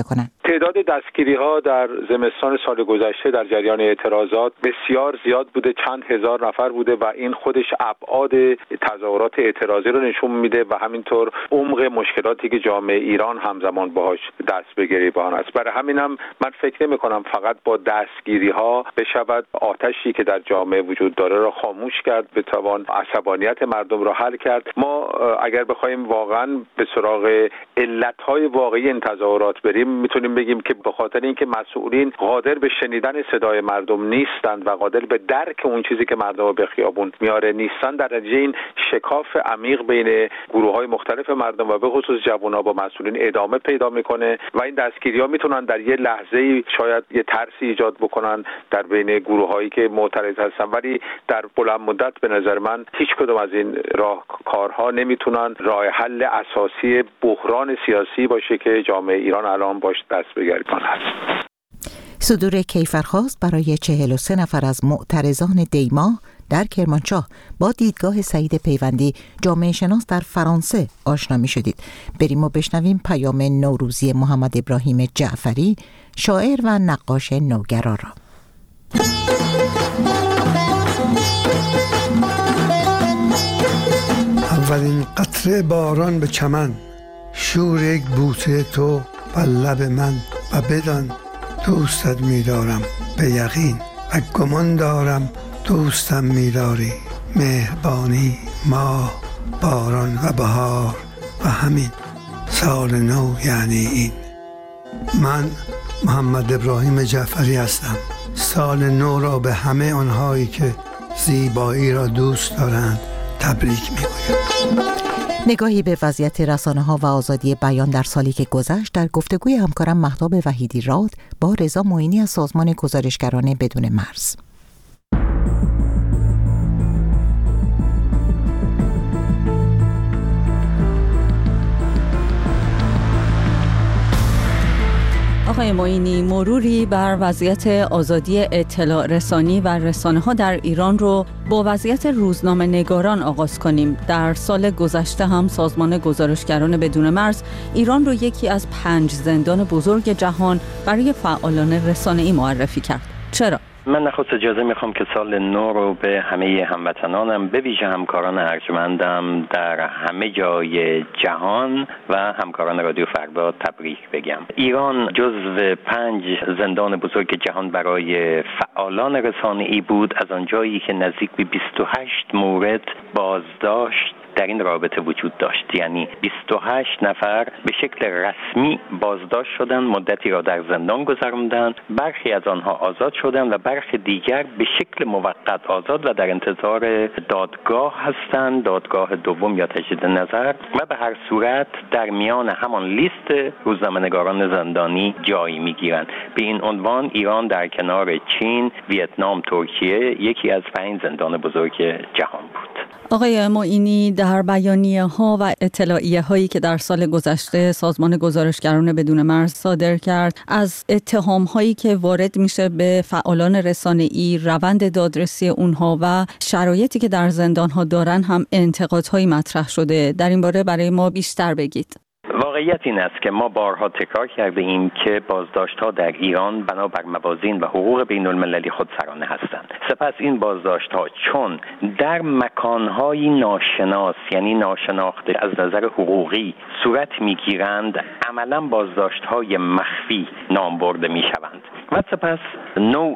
Speaker 4: تعداد دستگیری ها در زمستان سال گذشته در جریان اعتراضات بسیار زیاد بوده، چند هزار نفر بوده و این خودش ابعاد تظاهرات اعتراضی رو نشون میده و همینطور عمق مشکلاتی که جامعه ایران همزمان باهاش دست به گریبان است. برای همینم من فکر نمی کنم فقط با دستگیری ها بشود آتشی که در جامعه وجود داره را خاموش کرد، بتوان عصبانیت مردم را حل کرد. ما اگر بخوایم واقعا به سراغ علت‌های واقعی این تظاهرات بریم، میتونیم بگیم که به خاطر اینکه مسئولین قادر به شنیدن صدای مردم نیستند و قادر به درک اون چیزی که مردم رو به خیابون میاره نیستند، در نتیجه این شکاف عمیق بین گروه‌های مختلف مردم و به خصوص جوان‌ها با مسئولین ادامه پیدا میکنه و این دستگیری‌ها میتونن در یه لحظه‌ای شاید یه ترسی ایجاد بکنن در بین گروه‌هایی که معترض هستن، ولی در بلند مدت به نظر من هیچ کدوم از این راهکارها نمیتونن راه حل اساسی بحران سیاسی باشه که جامعه ایران الان باش دست به گریبان هست.
Speaker 1: صدور کیفرخواست برای چهل و سه نفر از معترضان دیما در کرمانشاه با دیدگاه سعید پیوندی، جامعه شناس در فرانسه، آشنا می شدید. بریم و بشنویم پیام نوروزی محمد ابراهیم جعفری، شاعر و نقاش نوگرا را.
Speaker 19: اولین قطره باران به چمن، شور یک بوسه تو بر لب من، و بدان دوستت می‌دارم به یقین، و گمان دارم دوستم می‌داری. مهربانی، ماه، باران و بهار و همین سال نو، یعنی این. من محمد ابراهیم جعفری هستم. سال نو را به همه آنهایی که زیبایی را دوست دارند تبریک میگویم.
Speaker 1: نگاهی به وضعیت رسانه‌ها و آزادی بیان در سالی که گذشت در گفتگوی همکارم مهتاب وحیدی راد با رضا معینی از سازمان گزارشگران بدون مرز.
Speaker 20: آقای معینی، مروری بر وضعیت آزادی اطلاع رسانی و رسانه‌ها در ایران رو با وضعیت روزنامه نگاران آغاز کنیم. در سال گذشته هم سازمان گزارشگران بدون مرز ایران رو یکی از پنج زندان بزرگ جهان برای فعالان رسانه‌ای معرفی کرد. چرا؟
Speaker 21: من نخست اجازه میخوام که سال نو رو به همه هموطنانم، به ویژه همکاران ارجمندم در همه جای جهان و همکاران رادیو فردا تبریک بگم. ایران جزو پنج زندان بزرگ جهان برای فعالان رسانه‌ای بود، از آنجایی که نزدیک به بیست و هشت مورد بازداشت در این رابطه وجود داشت. یعنی بیست و هشت نفر به شکل رسمی بازداشت شدند، مدتی را در زندان گذراندند، برخی از آنها آزاد شدند و برخی دیگر به شکل موقت آزاد و در انتظار دادگاه هستند، دادگاه دوم یا تجدید نظر، و به هر صورت در میان همان لیست روزنامه‌نگاران زندانی جای می‌گیرند. به این عنوان ایران در کنار چین، ویتنام، ترکیه یکی از پنج زندان بزرگ جهان بود.
Speaker 20: آقای معینی، در بیانیه ها و اطلاعیه هایی که در سال گذشته سازمان گزارشگران بدون مرز صادر کرد، از اتهام هایی که وارد میشه به فعالان رسانه‌ای، روند دادرسی اونها و شرایطی که در زندان ها دارن هم انتقادهایی مطرح شده. در این باره برای ما بیشتر بگید.
Speaker 21: واقعیت این است که ما بارها تکرار کرده ایم که بازداشت‌ها در ایران بنابر موازین و حقوق بین‌المللی خودسرانه هستند. سپس این بازداشت‌ها چون در مکان‌های ناشناس، یعنی ناشناخته از نظر حقوقی صورت می‌گیرند، عملاً بازداشت‌های مخفی نام برده می‌شوند و سپس نوع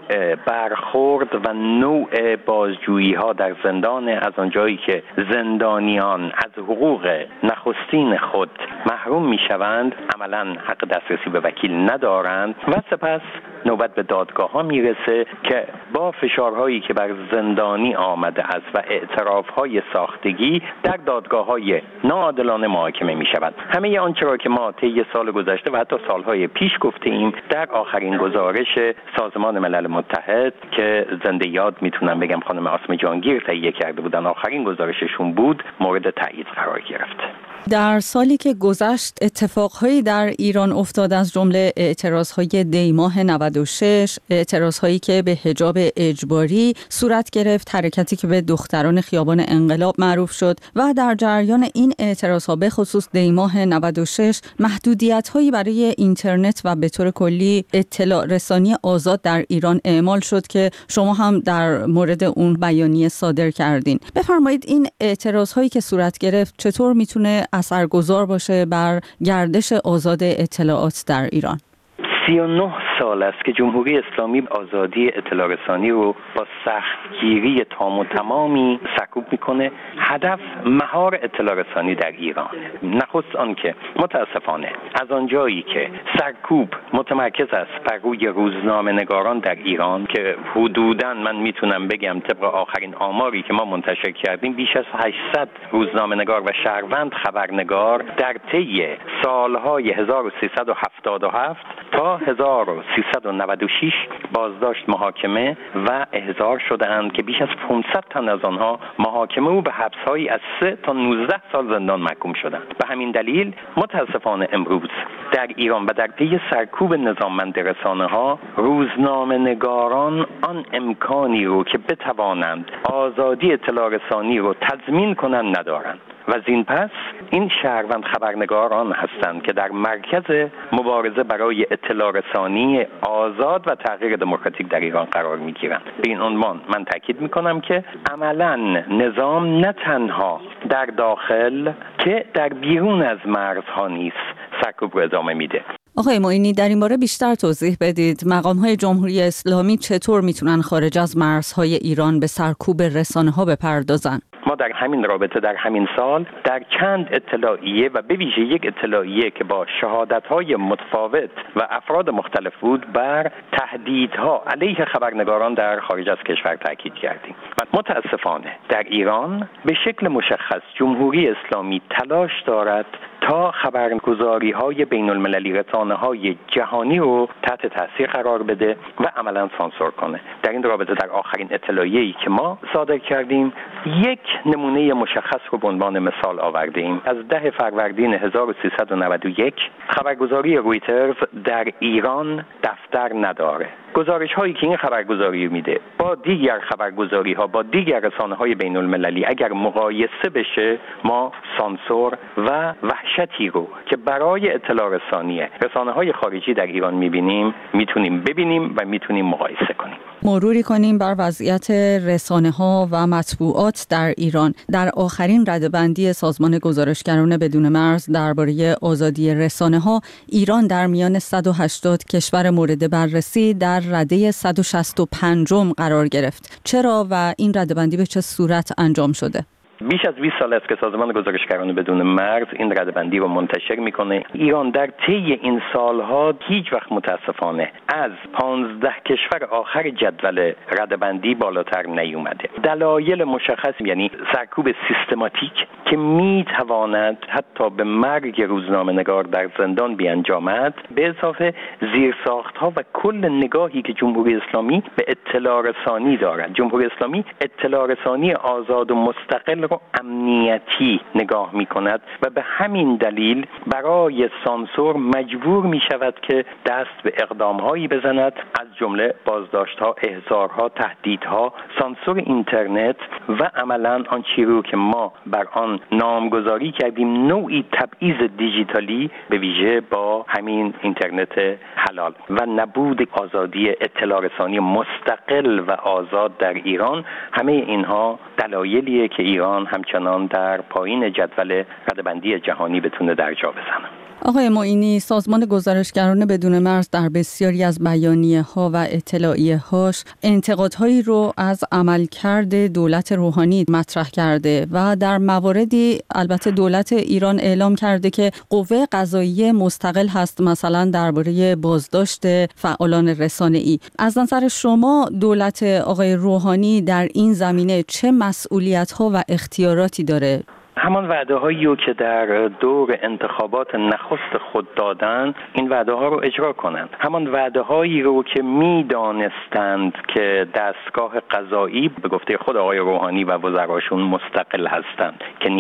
Speaker 21: برخورد و نوع بازجویی‌ها در زندان، از آنجایی که زندانیان از حقوق نخستین خود محروم میشوند، عملاً حق دسترسی به وکیل ندارند و سپس نوبت به دادگاه ها میرسه که با فشارهایی که بر زندانی آمده است و اعترافهای ساختگی در دادگاه های ناعادلانه محاکمه میشود. همه آنچه را که ما طی سال گذشته و حتی سالهای پیش گفته ایم در آخرین گزارش سازمان ملل متحد که زنده یاد میتونم بگم خانم آسمه جانگیر تهیه کرده بودن، آخرین گزارششون بود، مورد تایید قرار گرفت.
Speaker 20: در سالی که گذشت اتفاقهایی در ایران افتاد، از جمله اعتراضهای دی ماه نود نود و شش، اعتراض هایی که به حجاب اجباری صورت گرفت، حرکتی که به دختران خیابان انقلاب معروف شد و در جریان این اعتراض ها به خصوص دی ماه نود و شش محدودیت هایی برای اینترنت و به طور کلی اطلاع رسانی آزاد در ایران اعمال شد که شما هم در مورد اون بیانیه صادر کردین. بفرمایید این اعتراض هایی که صورت گرفت چطور میتونه اثرگذار باشه بر گردش آزاد اطلاعات در ایران؟
Speaker 21: سی و نه سال است که جمهوری اسلامی آزادی اطلاع رسانی رو با سختگیری تام و تمامی سرکوب میکنه. هدف مهار اطلاع رسانی در ایران. نخست آن که متاسفانه از آنجایی که سرکوب متمرکز است بر روی روزنامه نگاران در ایران که حدوداً من میتونم بگم طبق آخرین آماری که ما منتشر کردیم بیش از هشتصد روزنامه نگار و شهروند خبرنگار در طی سالهای هزار و سیصد و هفتاد و هفت تا هزار و سیصد و نود و شش بازداشت، محاکمه و احضار شده‌اند که بیش از پانصد تن از آنها محاکمه و به حبس‌هایی از سه تا نوزده سال زندان محکوم شدند. به همین دلیل متاسفانه امروز در ایران و در پی سرکوب نظاممند رسانه‌ها روزنامه نگاران آن امکانی رو که بتوانند آزادی اطلاع رسانی رو تضمین کنند ندارند و زین پس این شهروند خبرنگاران هستند که در مرکز مبارزه برای اطلاع رسانی آزاد و تغییر دموکراتیک در ایران قرار می‌گیرند. به این عنوان من تاکید می‌کنم که عملاً نظام نه تنها در داخل که در بیرون از مرزها نیز سرکوب رو ادامه میده.
Speaker 20: آقای معینی در این باره بیشتر توضیح بدید. مقام‌های جمهوری اسلامی چطور میتونن خارج از مرزهای ایران به سرکوب رسانه‌ها بپردازن؟
Speaker 21: ما در همین رابطه در همین سال در چند اطلاعیه و به ویژه یک اطلاعیه که با شهادت‌های متفاوت و افراد مختلف بود بر تهدیدها علیه خبرنگاران در خارج از کشور تاکید کردیم. و متاسفانه در ایران به شکل مشخص جمهوری اسلامی تلاش دارد تا خبرگزاری‌های بین‌المللی، رسانه‌های جهانی رو تحت تاثیر قرار بده و عملاً سانسور کنه. در این رابطه در آخرین اطلاعیه‌ای که ما صادر کردیم یک نمونه مشخص رو به عنوان مثال آوردیم. از ده فروردین هزار و سیصد و نود و یک خبرگزاری رویترز در ایران دفتر نداره. گزارش هایی که این خبرگزاری میده با دیگر خبرگزاری ها، با دیگر رسانه های بین المللی اگر مقایسه بشه، ما سانسور و وحشتی رو که برای اطلاع رسانی رسانه های خارجی در ایران میبینیم میتونیم ببینیم و میتونیم مقایسه کنیم.
Speaker 20: مروری کنیم بر وضعیت رسانه ها و مطبوعات در ایران. در آخرین رده‌بندی سازمان گزارشگران بدون مرز درباره آزادی رسانه ها، ایران در میان صد و هشتاد کشور مورد بررسی در رده صد و شصت و پنج قرار گرفت. چرا و این رده‌بندی به چه صورت انجام شده؟
Speaker 21: بیش از بیست سال است که سازمان گزارشگران بدون مرز این رده‌بندی رو منتشر میکنه. ایران در طی این سالها هیچ وقت متاسفانه از پانزده کشور آخر جدول رده‌بندی بالاتر نیومده. دلایل مشخص یعنی سرکوب سیستماتیک که میتواند حتی به مرگ روزنامه‌نگار در زندان بیانجامد، به اضافه زیرساخت‌ها و کل نگاهی که جمهوری اسلامی به اطلاع رسانی دارد. جمهوری اسلامی اطلاع رسانی آزاد و مستقل رو امنیتی نگاه می کند و به همین دلیل برای سانسور مجبور می شود که دست به اقدامهایی بزند، از جمله بازداشت‌ها، احضارها، تهدیدها، سانسور اینترنت و عملاً آن چیزی رو که ما بر آن نامگذاری کردیم نوعی تبعیض دیجیتالی به ویژه با همین اینترنت حلال و نبود آزادی اطلاع رسانی مستقل و آزاد در ایران. همه اینها دلایلیه که ایران همچنان در پایین جدول رده‌بندی جهانی بتونه در جا بزنه.
Speaker 20: آقای معینی، سازمان گزارشگران بدون مرز در بسیاری از بیانیه‌ها و اطلاعیه‌هاش انتقادهایی رو از عملکرد دولت روحانی مطرح کرده و در مواردی البته دولت ایران اعلام کرده که قوه قضاییه مستقل هست، مثلا درباره بازداشت فعالان رسانه‌ای. از نظر شما دولت آقای روحانی در این زمینه چه مسئولیت‌ها و اختیاراتی داره؟
Speaker 21: همان وعده هایی رو که در دور انتخابات نخست خود دادن، این وعده ها رو اجرا کنند. همان وعده هایی رو که می دانستند که دستگاه قضایی به گفته خود آقای روحانی و وزراشون مستقل هستند که نیست.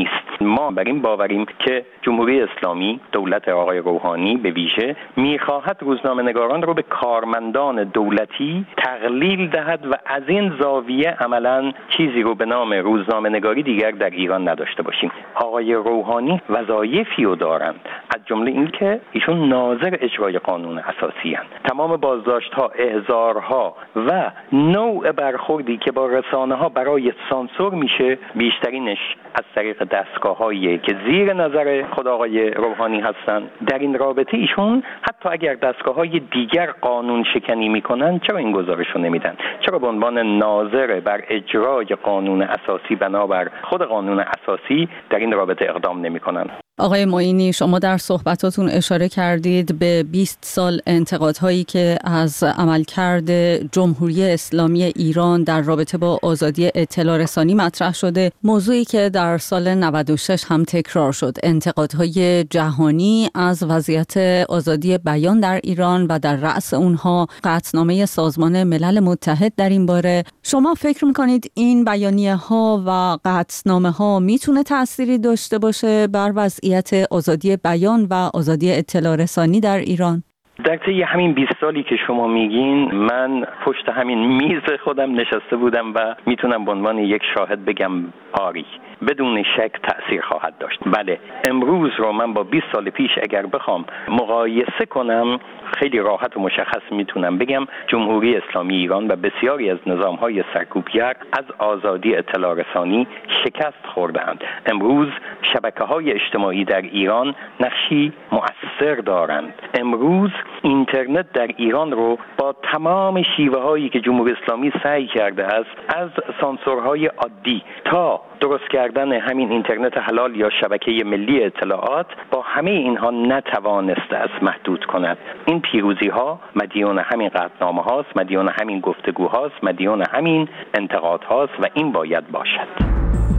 Speaker 21: ما بر این باوریم که جمهوری اسلامی، دولت آقای روحانی به ویژه، میخواهد روزنامه‌نگاران رو به کارمندان دولتی تقلیل دهد و از این زاویه عملاً چیزی رو به نام روزنامه‌نگاری دیگر در ایران نداشته باشیم. آقای روحانی وظایفی رو دارند، از جمله این که ایشون ناظر اجرای قانون اساسی هستند. تمام بازداشت‌ها، احضارها و نوع برخوردی که با رسانه‌ها برای سانسور میشه، بیشترینش از طریق دستگاه‌هایی که زیر نظر خود آقای روحانی هستند. در این رابطه ایشون حتی اگر دستگاه‌های دیگر قانون شکنی میکنن، چرا این گزارش رو نمیدن؟ چرا به عنوان ناظر بر اجرای قانون اساسی بنابر خود قانون اساسی در این رابطه اقدام نمیکنن؟
Speaker 20: آقای معینی، شما در صحبتاتون اشاره کردید به بیست سال انتقادهایی که از عملکرد جمهوری اسلامی ایران در رابطه با آزادی اطلاع رسانی مطرح شده، موضوعی که در سال نود و شش هم تکرار شد، انتقادهای جهانی از وضعیت آزادی بیان در ایران و در رأس اونها قطعنامه سازمان ملل متحد در این باره. شما فکر میکنید این بیانیه ها و قطعنامه ها میتونه تأثیری داشته باشه بر وضعیت آزادی بیان و آزادی اطلاع رسانی در ایران؟
Speaker 21: در طی همین بیست سالی که شما میگین، من پشت همین میز خودم نشسته بودم و میتونم به عنوان یک شاهد بگم آری، بدون شک تأثیر خواهد داشت. بله، امروز رو من با بیست سال پیش اگر بخوام مقایسه کنم، خیلی راحت و مشخص میتونم بگم جمهوری اسلامی ایران و بسیاری از نظام‌های سرکوبگر از آزادی اطلاع رسانی شکست خوردند. امروز شبکه‌های اجتماعی در ایران نقشی مؤثر دارند. امروز اینترنت در ایران رو با تمام شیوه‌هایی که جمهوری اسلامی سعی کرده است، از سانسورهای عادی تا درست کردن همین اینترنت حلال یا شبکه ملی اطلاعات، با همه اینها نتوانسته است محدود کند. این پیروزی ها مدیون همین قطعنامه هاست، مدیون همین گفتگو هاست، مدیون همین انتقاد هاست و این باید باشد.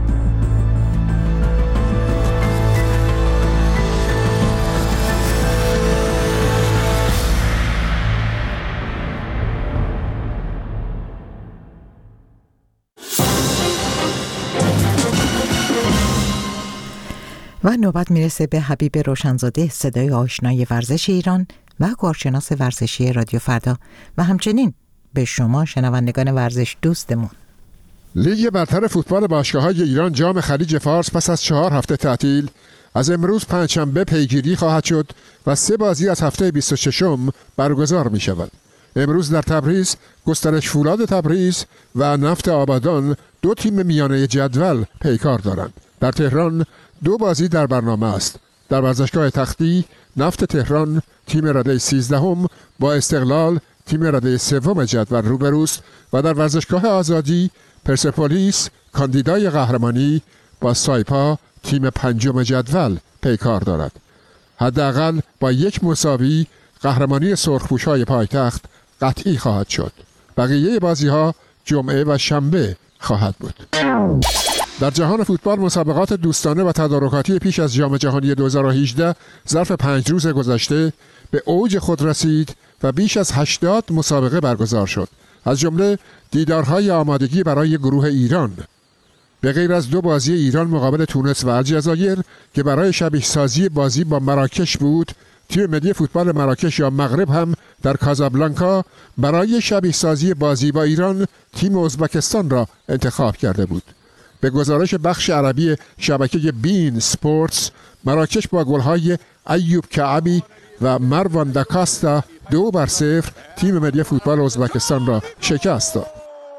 Speaker 1: و نوبت میرسه به حبیب روشنزاده، صدای آشنای ورزش ایران و کارشناس ورزشی رادیو فردا، و همچنین به شما شنوندگان ورزش دوستمون.
Speaker 2: لیگ برتر فوتبال باشگاه‌های ایران جام خلیج فارس پس از چهار هفته تعطیل از امروز پنجشنبه پیگیری خواهد شد و سه بازی از هفته بیست و ششم برگزار می شود. امروز در تبریز گسترش فولاد تبریز و نفت آبادان دو تیم میانه جدول پیکار دارند. در تهران دو بازی در برنامه است. در ورزشگاه تختی نفت تهران تیم رده سیزدهم با استقلال تیم رده سوم جدول روبروست و در ورزشگاه آزادی پرسپولیس کاندیدای قهرمانی با سایپا تیم پنجم جدول پیکار دارد. حداقل با یک مساوی قهرمانی سرخپوش‌های پایتخت قطعی خواهد شد. بقیه بازی‌ها جمعه و شنبه خواهد بود. در جهان فوتبال مسابقات دوستانه و تدارکاتی پیش از جام جهانی دو هزار و هجده ظرف پنج روز گذشته به اوج خود رسید و بیش از هشتاد مسابقه برگزار شد. از جمله دیدارهای آمادگی برای گروه ایران. به غیر از دو بازی ایران مقابل تونس و الجزایر که برای شبیه سازی بازی با مراکش بود، تیم ملی فوتبال مراکش یا مغرب هم در کازابلانکا برای شبیه سازی بازی با ایران تیم ازبکستان را انتخاب کرده بود. به گزارش بخش عربی شبکه بین سپورتس، مراکش با گل‌های ایوب کعبی و مروان داکاستا دو بر صفر تیم ملی فوتبال ازبکستان را شکست داد.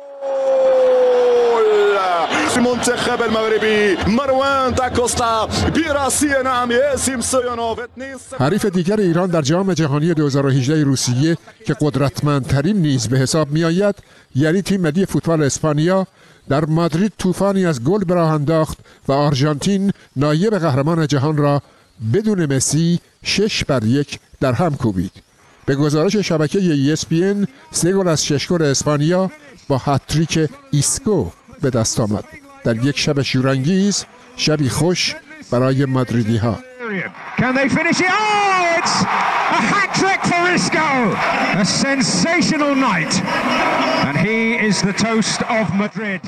Speaker 22: المنتخب المغربي مروان داکوستا برأسی نعم اسم سویانووت نیست.
Speaker 2: حریف دیگر ایران در جام جهانی دو هزار و هجده روسیه که قدرتمندترین نیز به حساب می آید، یعنی تیم ملی فوتبال اسپانیا، در مادرید طوفانی از گل به راه انداخت و آرژانتین نایب قهرمان جهان را بدون مسی شش بر یک در هم کوبید. به گزارش شبکه ای اس پی ان سه گل از شش گل اسپانیا با هتریک ایسکو به دست آمد. در یک شب شورانگیز، شبی خوش برای مادریدی ها.
Speaker 23: Can they finish it? Oh, it's a hat-trick for Isco. A sensational night. And he is the toast of Madrid.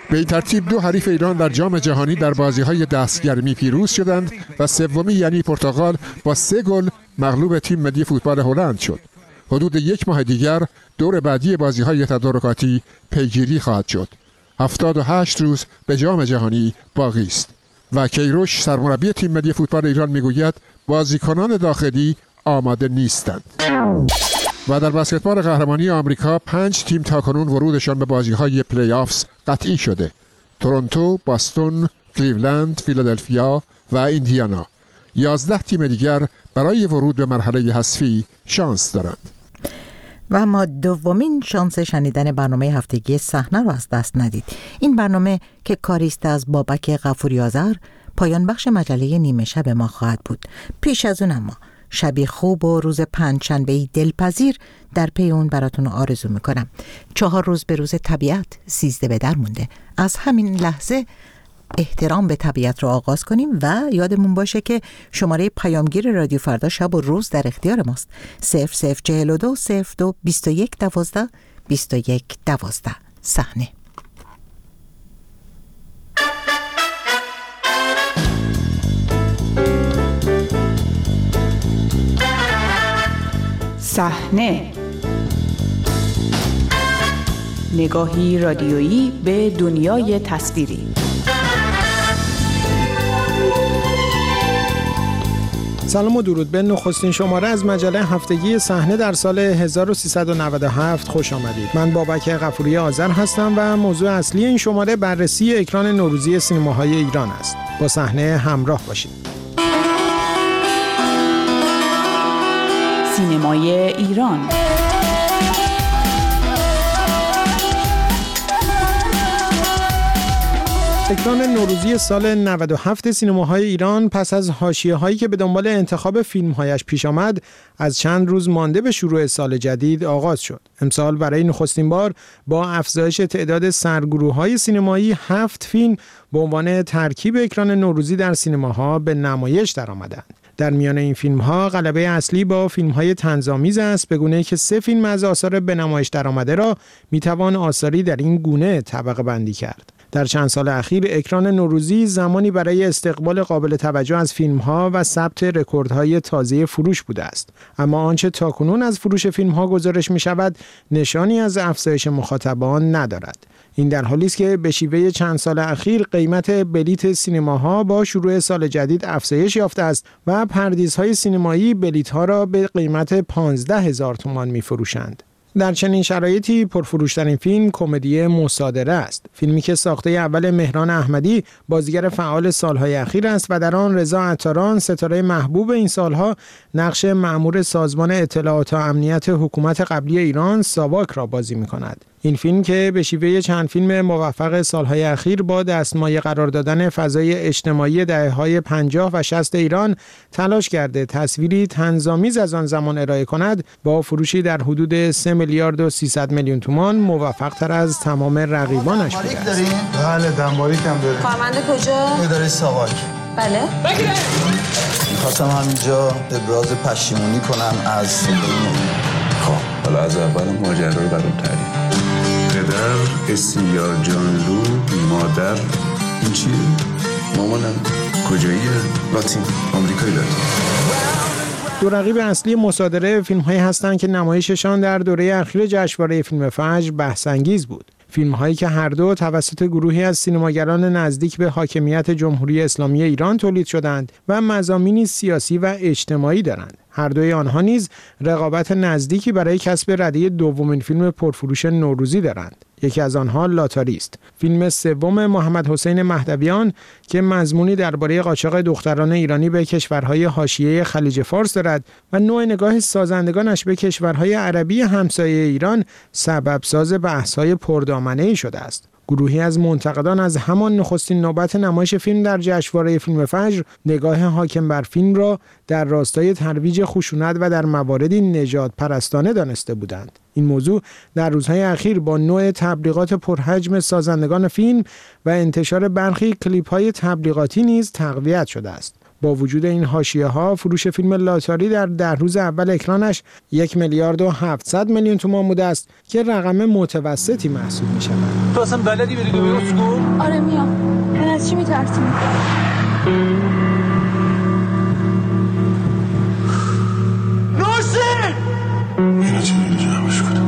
Speaker 2: به این ترتیب دو حریف ایران در جام جهانی در بازی‌های دستگرمی پیروز شدند و سومی یعنی پرتغال با سه گل مغلوب تیم ملی فوتبال هلند شد. حدود یک ماه دیگر دور بعدی بازی‌های تدارکاتی پیگیری خواهد شد. هفتاد و هشت روز به جام جهانی باقی است و کیروش سرمربی تیم ملی فوتبال ایران میگوید بازیکنان داخلی آماده نیستند. و در بسکتبال قهرمانی آمریکا پنج تیم تاکنون ورودشان به بازی‌های پلی آفز قطعی شده. تورنتو، باستون، کلیولند، فیلادلفیا و ایندیانا. یازده تیم دیگر برای ورود به مرحله حذفی شانس دارند.
Speaker 1: و اما دومین شانس شنیدن برنامه هفتگی صحنه رو از دست ندید. این برنامه که کاریست از بابک غفوری آذر پایان بخش مجله نیمه شب ما خواهد بود. پیش از اون اما شبی خوب و روز پنجشنبه‌ای دلپذیر در پی اون براتون آرزو میکنم. چهار روز به روز طبیعت، سیزده به در مونده. از همین لحظه احترام به طبیعت رو آغاز کنیم و یادمون باشه که شماره پیامگیر رادیو فردا شب و روز در اختیار ماست. صفر صفر چهل و دو صفر دو بیست و یک دوازده بیست و یک دوازده. صحنه.
Speaker 5: صحنه، نگاهی رادیویی به دنیای تصویری.
Speaker 6: سلام و درود به نخستین شماره از مجله هفتگی صحنه در سال هزار و سیصد و نود و هفت خوش آمدید. من بابک غفوری آذر هستم و موضوع اصلی این شماره بررسی اکران نوروزی سینماهای ایران است. با صحنه همراه باشید.
Speaker 5: سینمای ایران.
Speaker 6: اکران نوروزی سال نود و هفت سینماهای ایران پس از حاشیه‌هایی که به دنبال انتخاب فیلم‌هایش پیش آمد، از چند روز مانده به شروع سال جدید آغاز شد. امسال برای نخستین بار با افزایش تعداد سرگروه‌های سینمایی هفت فیلم به عنوان ترکیب اکران نوروزی در سینماها به نمایش درآمدند. در میان این فیلم‌ها غلبه اصلی با فیلم‌های طنزآمیز است، به گونه‌ای که سه فیلم از آثار به نمایش درآمده را می‌توان آثاری در این گونه طبقه بندی کرد. در چند سال اخیر اکران نوروزی زمانی برای استقبال قابل توجه از فیلم‌ها و ثبت رکوردهای تازه فروش بوده است. اما آنچه تاکنون از فروش فیلم‌ها گزارش می‌شود نشانی از افزایش مخاطبان ندارد. این در حالی است که به شیوه چند سال اخیر قیمت بلیت سینماها با شروع سال جدید افزایش یافته است و پردیس‌های سینمایی بلیت‌ها را به قیمت پانزده هزار تومان می‌فروشند. در چنین شرایطی پرفروشترین فیلم کمدی مصادره است. فیلمی که ساخته اول مهران احمدی بازیگر فعال سالهای اخیر است و در آن رضا عطاران ستاره محبوب این سالها نقش مأمور سازمان اطلاعات و امنیت حکومت قبلی ایران ساواک را بازی می‌کند. این فیلم که به شیوه چند فیلم موفق سالهای اخیر با دستمایه قرار دادن فضای اجتماعی دهه‌های پنجاه و شصت ایران تلاش کرده تصویری طنزآمیز از آن زمان ارائه کند، با فروشی در حدود سه میلیارد و سیصد میلیون تومان موفق تر از تمام رقیبانش بوده است.
Speaker 8: بله، دنباریک هم داره.
Speaker 24: کارمند کجا؟
Speaker 8: اداره ساواک.
Speaker 24: بله.
Speaker 8: می‌خواستم همینجا ابراز پشیمونی کنم از
Speaker 25: خب حالا از اول ماجرا رو برام تعریف. پدر اسیار جانلو، مادر این چیه؟ مامانم کجاییه؟ لاتین، آمریکایی لاتین.
Speaker 6: دو رقیب اصلی مصادره فیلم‌هایی هستند که نمایششان در دوره اخیر جشنواره فیلم فجر بحث‌انگیز بود. فیلم‌هایی که هر دو توسط گروهی از سینماگران نزدیک به حاکمیت جمهوری اسلامی ایران تولید شدند و مضامینی سیاسی و اجتماعی دارند. هر دوی آنها نیز رقابت نزدیکی برای کسب رده دومین فیلم پرفروش نوروزی دارند. یکی از آنها لاتاری است. فیلم سوم محمد حسین مهدویان که مضمونی درباره قاچاق دختران ایرانی به کشورهای حاشیه خلیج فارس دارد و نوع نگاه سازندگانش به کشورهای عربی همسایه ایران سبب ساز بحث‌های پردامنه‌ای شده است. گروهی از منتقدان از همان نخستین نوبت نمایش فیلم در جشنواره فیلم فجر نگاه حاکم بر فیلم را در راستای ترویج خشونت و در مواردی نژاد پرستانه دانسته بودند. این موضوع در روزهای اخیر با نوع تبلیغات پرحجم سازندگان فیلم و انتشار برخی کلیپ‌های تبلیغاتی نیز تقویت شده است. با وجود این حاشیه‌ها فروش فیلم لاتاری در ده روز اول اکرانش یک میلیارد و هفتصد میلیون تومان بوده است که رقم متوسطی محسوب می‌شود.
Speaker 3: تو اصلا بلدی بری دبی اسکو؟
Speaker 7: آره میام. من از چی می‌ترسی؟
Speaker 3: نوشین!
Speaker 22: اینا چه میگه جمعش کنم؟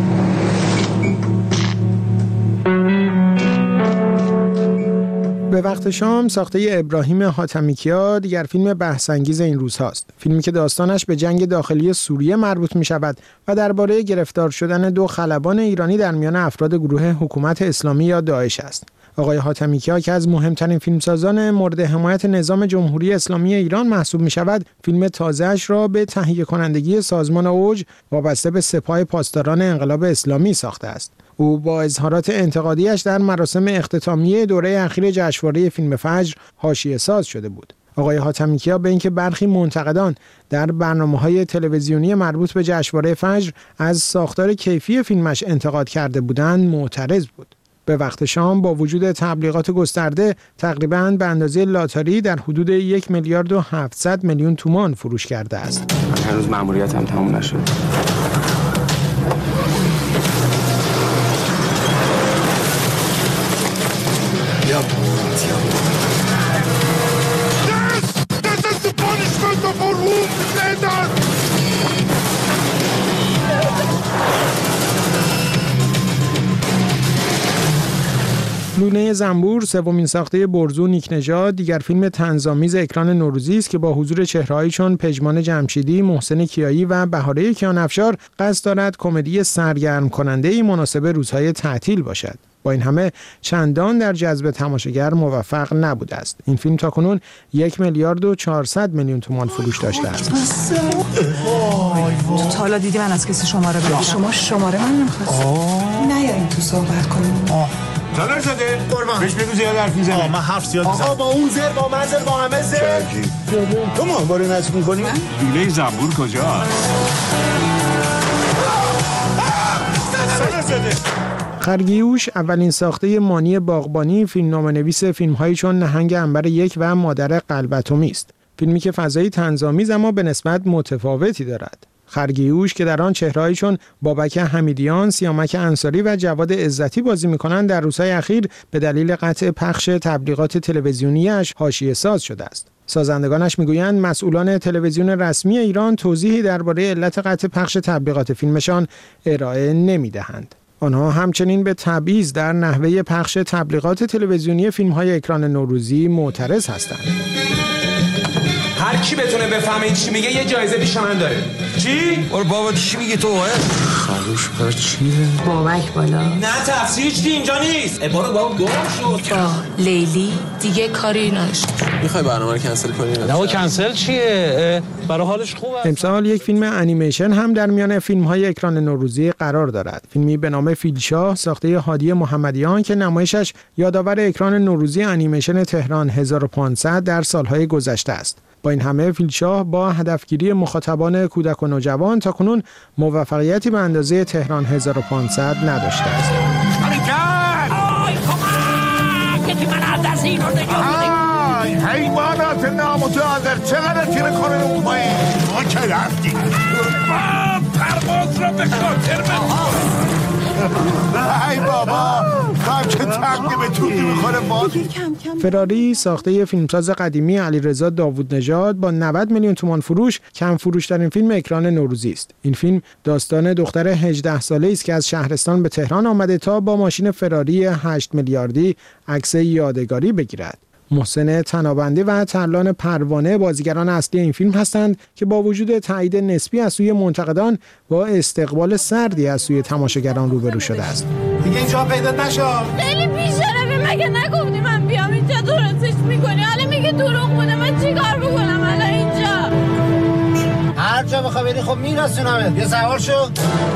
Speaker 6: به وقت شام ساخته ابراهیم حاتمیکیا دیگر فیلم بحث‌انگیز این روزهاست. فیلمی که داستانش به جنگ داخلی سوریه مربوط می شود و درباره گرفتار شدن دو خلبان ایرانی در میان افراد گروه حکومت اسلامی یا داعش است. آقای حاتمیکیا که از مهمترین فیلمسازان مورد حمایت نظام جمهوری اسلامی ایران محسوب می شود، فیلم تازه‌اش را به تهیه کنندگی سازمان اوج وابسته به سپاه پاسداران انقلاب اسلامی ساخته است. او با اظهارات انتقادیش در مراسم اختتامیه دوره اخیر جشنواره فیلم فجر حاشیه ساز شده بود. آقای حاتمیکیا به اینکه برخی منتقدان در برنامه‌های تلویزیونی مربوط به جشنواره فجر از ساختار کیفی فیلمش انتقاد کرده بودند معترض بود. به وقت شام با وجود تبلیغات گسترده تقریباً به اندازه لاتاری در حدود یک میلیارد و هفتصد میلیون تومان فروش کرده است.
Speaker 3: هنوز مأموریتم تموم نشد.
Speaker 22: Ja, ja. This, this is the punishment of our wounded.
Speaker 6: لونه زنبور سومین ساخته برزو نیک نژاد دیگر فیلم طنزآمیز اکران نوروزی است که با حضور چهره‌هایی چون پژمان جمشیدی، محسن کیایی و بهاره کیانفشار قصد دارد کمدی سرگرم کننده‌ای مناسب روزهای تعطیل باشد. با این همه چندان در جذب تماشاگر موفق نبوده است. این فیلم تاکنون یک میلیارد و چهارصد میلیون تومان فروش داشته است.
Speaker 9: تو تا حالا دیدی من از کسی شماره بگیرم؟ شما شماره من نمی‌خواستید. نیارین تو صحبت کنیم.
Speaker 22: جانر زده؟ قربان بهش بگو زیاد حرف میزنه. آقا من حرف زیاد میزنم. آقا با اون زر با من زر با همه زر. تو ماهواره نصب می‌کنی؟ لوله زنبور کجاست؟ جانر زده.
Speaker 6: خرگیوش اولین ساخته مانی باغبانی، فیلمنامه‌نویس فیلم‌هایی چون نهنگ عنبر یک و مادر قلب اتمی است. فیلمی که فضایی طنزآمیز اما به نسبت متفاوتی دارد. خرگیوش که در آن چهره‌هایی چون بابک حمیدیان، سیامک انصاری و جواد عزتی بازی می‌کنند، در روزهای اخیر به دلیل قطع پخش تبلیغات تلویزیونی‌اش حاشیه ساز شده است. سازندگانش میگویند مسئولان تلویزیون رسمی ایران توضیحی درباره علت قطع پخش تبلیغات فیلمشان ارائه نمی‌دهند. آنها همچنین به تبعیض در نحوه پخش تبلیغات تلویزیونی فیلم‌های اکران نوروزی معترض هستند.
Speaker 3: هر کی بتونه بفهمه این چی میگه یه جایزه پیش من داره. چی؟ برو بابا چی میگی تو؟
Speaker 22: خروش پر چیه؟
Speaker 9: بابک بالا.
Speaker 3: نه تفسیر چی اینجا نیست. ای برو بابا گم شد.
Speaker 9: با لیلی دیگه کاری نشد.
Speaker 3: میخوای برنامه رو کنسل کنی؟ نه کنسل چیه؟ برای حالش خوبه.
Speaker 6: امسال یک فیلم انیمیشن هم در میان فیلم‌های اکران نوروزی قرار دارد. فیلمی به نام فیلشاه ساخته هادی محمدیان که نمایشش یادآور اکران نوروزی انیمیشن تهران هزار و پانصد در سالهای گذشته است. با این همه فیلشاه با هدفگیری مخاطبان کودک و نوجوان تاکنون موفقیتی به اندازه تهران هزار و پانصد نداشته است.
Speaker 22: حیوانات نامتعادل چقدر تیر کنه اون پایین ما که رفتیم پرواز را به خاطر بخواه ای بابا هم که تقدیم به توپی میخوره باز.
Speaker 6: فراری ساخته فیلمساز قدیمی علیرضا داوود نژاد با نود میلیون تومان فروش کم فروشترین فیلم اکران نوروزی است. این فیلم داستان دختر هجده ساله‌ای است که از شهرستان به تهران آمده تا با ماشین فراری هشت میلیاردی عکس یادگاری بگیرد. محسن تنابنده و ترلان پروانه بازیگران اصلی این فیلم هستند که با وجود تایید نسبی از سوی منتقدان با استقبال سردی از سوی تماشاگران روبرو شده است.
Speaker 22: دیگه اینجا پیدا نشو.
Speaker 7: خیلی بی‌شرفی، مگه نگفتی من بیام اینجا درستش میکنی؟ حالا میگه دروغ بوده، من چیکار بکنم الان اینجا؟
Speaker 22: هر جا بخوای بری خب میرسونمت. یه سوار شو.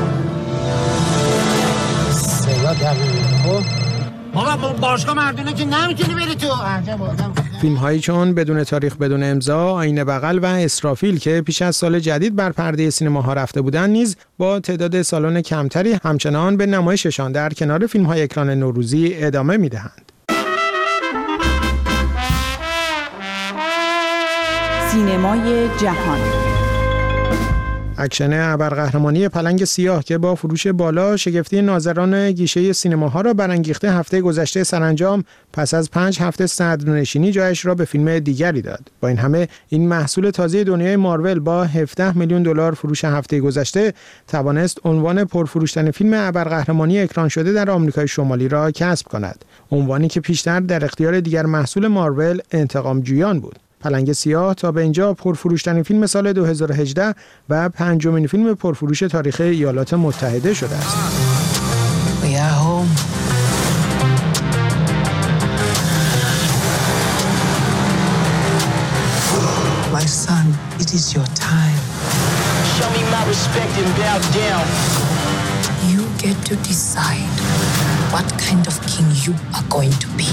Speaker 22: سلا دقیقه خب بابا باشگاه مردونه که نمیتونی بری تو.
Speaker 6: فیلم هایی چون بدون تاریخ بدون امضا، آینه بغل و اسرافیل که پیش از سال جدید بر پرده سینماها رفته بودند نیز با تعداد سالن کمتری همچنان به نمایششان در کنار فیلم های اکران نوروزی ادامه میدهند.
Speaker 18: سی
Speaker 5: سینمای جهان.
Speaker 6: اکشن ابرقهرمانی پلنگ سیاه که با فروش بالا شگفتی ناظران گیشه سینماها را برانگیخته هفته گذشته سرانجام پس از پنج هفته صدرنشینی جایش را به فیلم دیگری داد. با این همه این محصول تازه دنیای مارول با هفده میلیون دلار فروش هفته گذشته توانست عنوان پرفروشترین فیلم ابرقهرمانی اکران شده در آمریکای شمالی را کسب کند. عنوانی که پیشتر در اختیار دیگر محصول مارول انتقام جویان بود. پلنگ سیاه تا به اینجا پرفروشترین فیلم سال دو هزار و هجده و پنجمین فیلم پرفروش تاریخ ایالات متحده شده است.
Speaker 9: We are home. My son, it is your time.
Speaker 10: Show me my respect and bow down.
Speaker 9: You get to decide what kind of king you are going to be.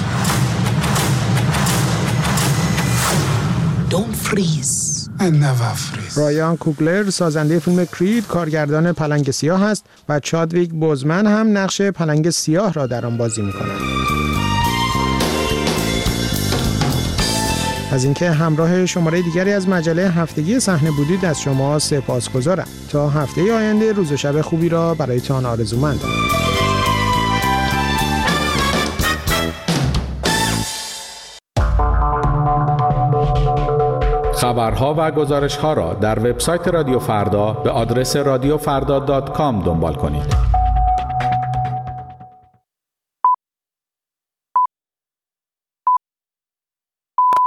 Speaker 9: Don't freeze.
Speaker 19: I never freeze.
Speaker 6: رایان کوگلر سازنده فیلم کرید کارگردان پلنگ سیاه است و چادویک بوزمن هم نقش پلنگ سیاه را در آن بازی می‌کند. از اینکه همراه شماره دیگری از مجله هفتگی صحنه بودید از شما سپاسگزارم. تا هفته آینده روز و شب خوبی را برایتان آرزومندم.
Speaker 11: خبرها و گزارش‌ها را در وبسایت رادیو فردا به آدرس رادیو فردا دات کام دنبال کنید.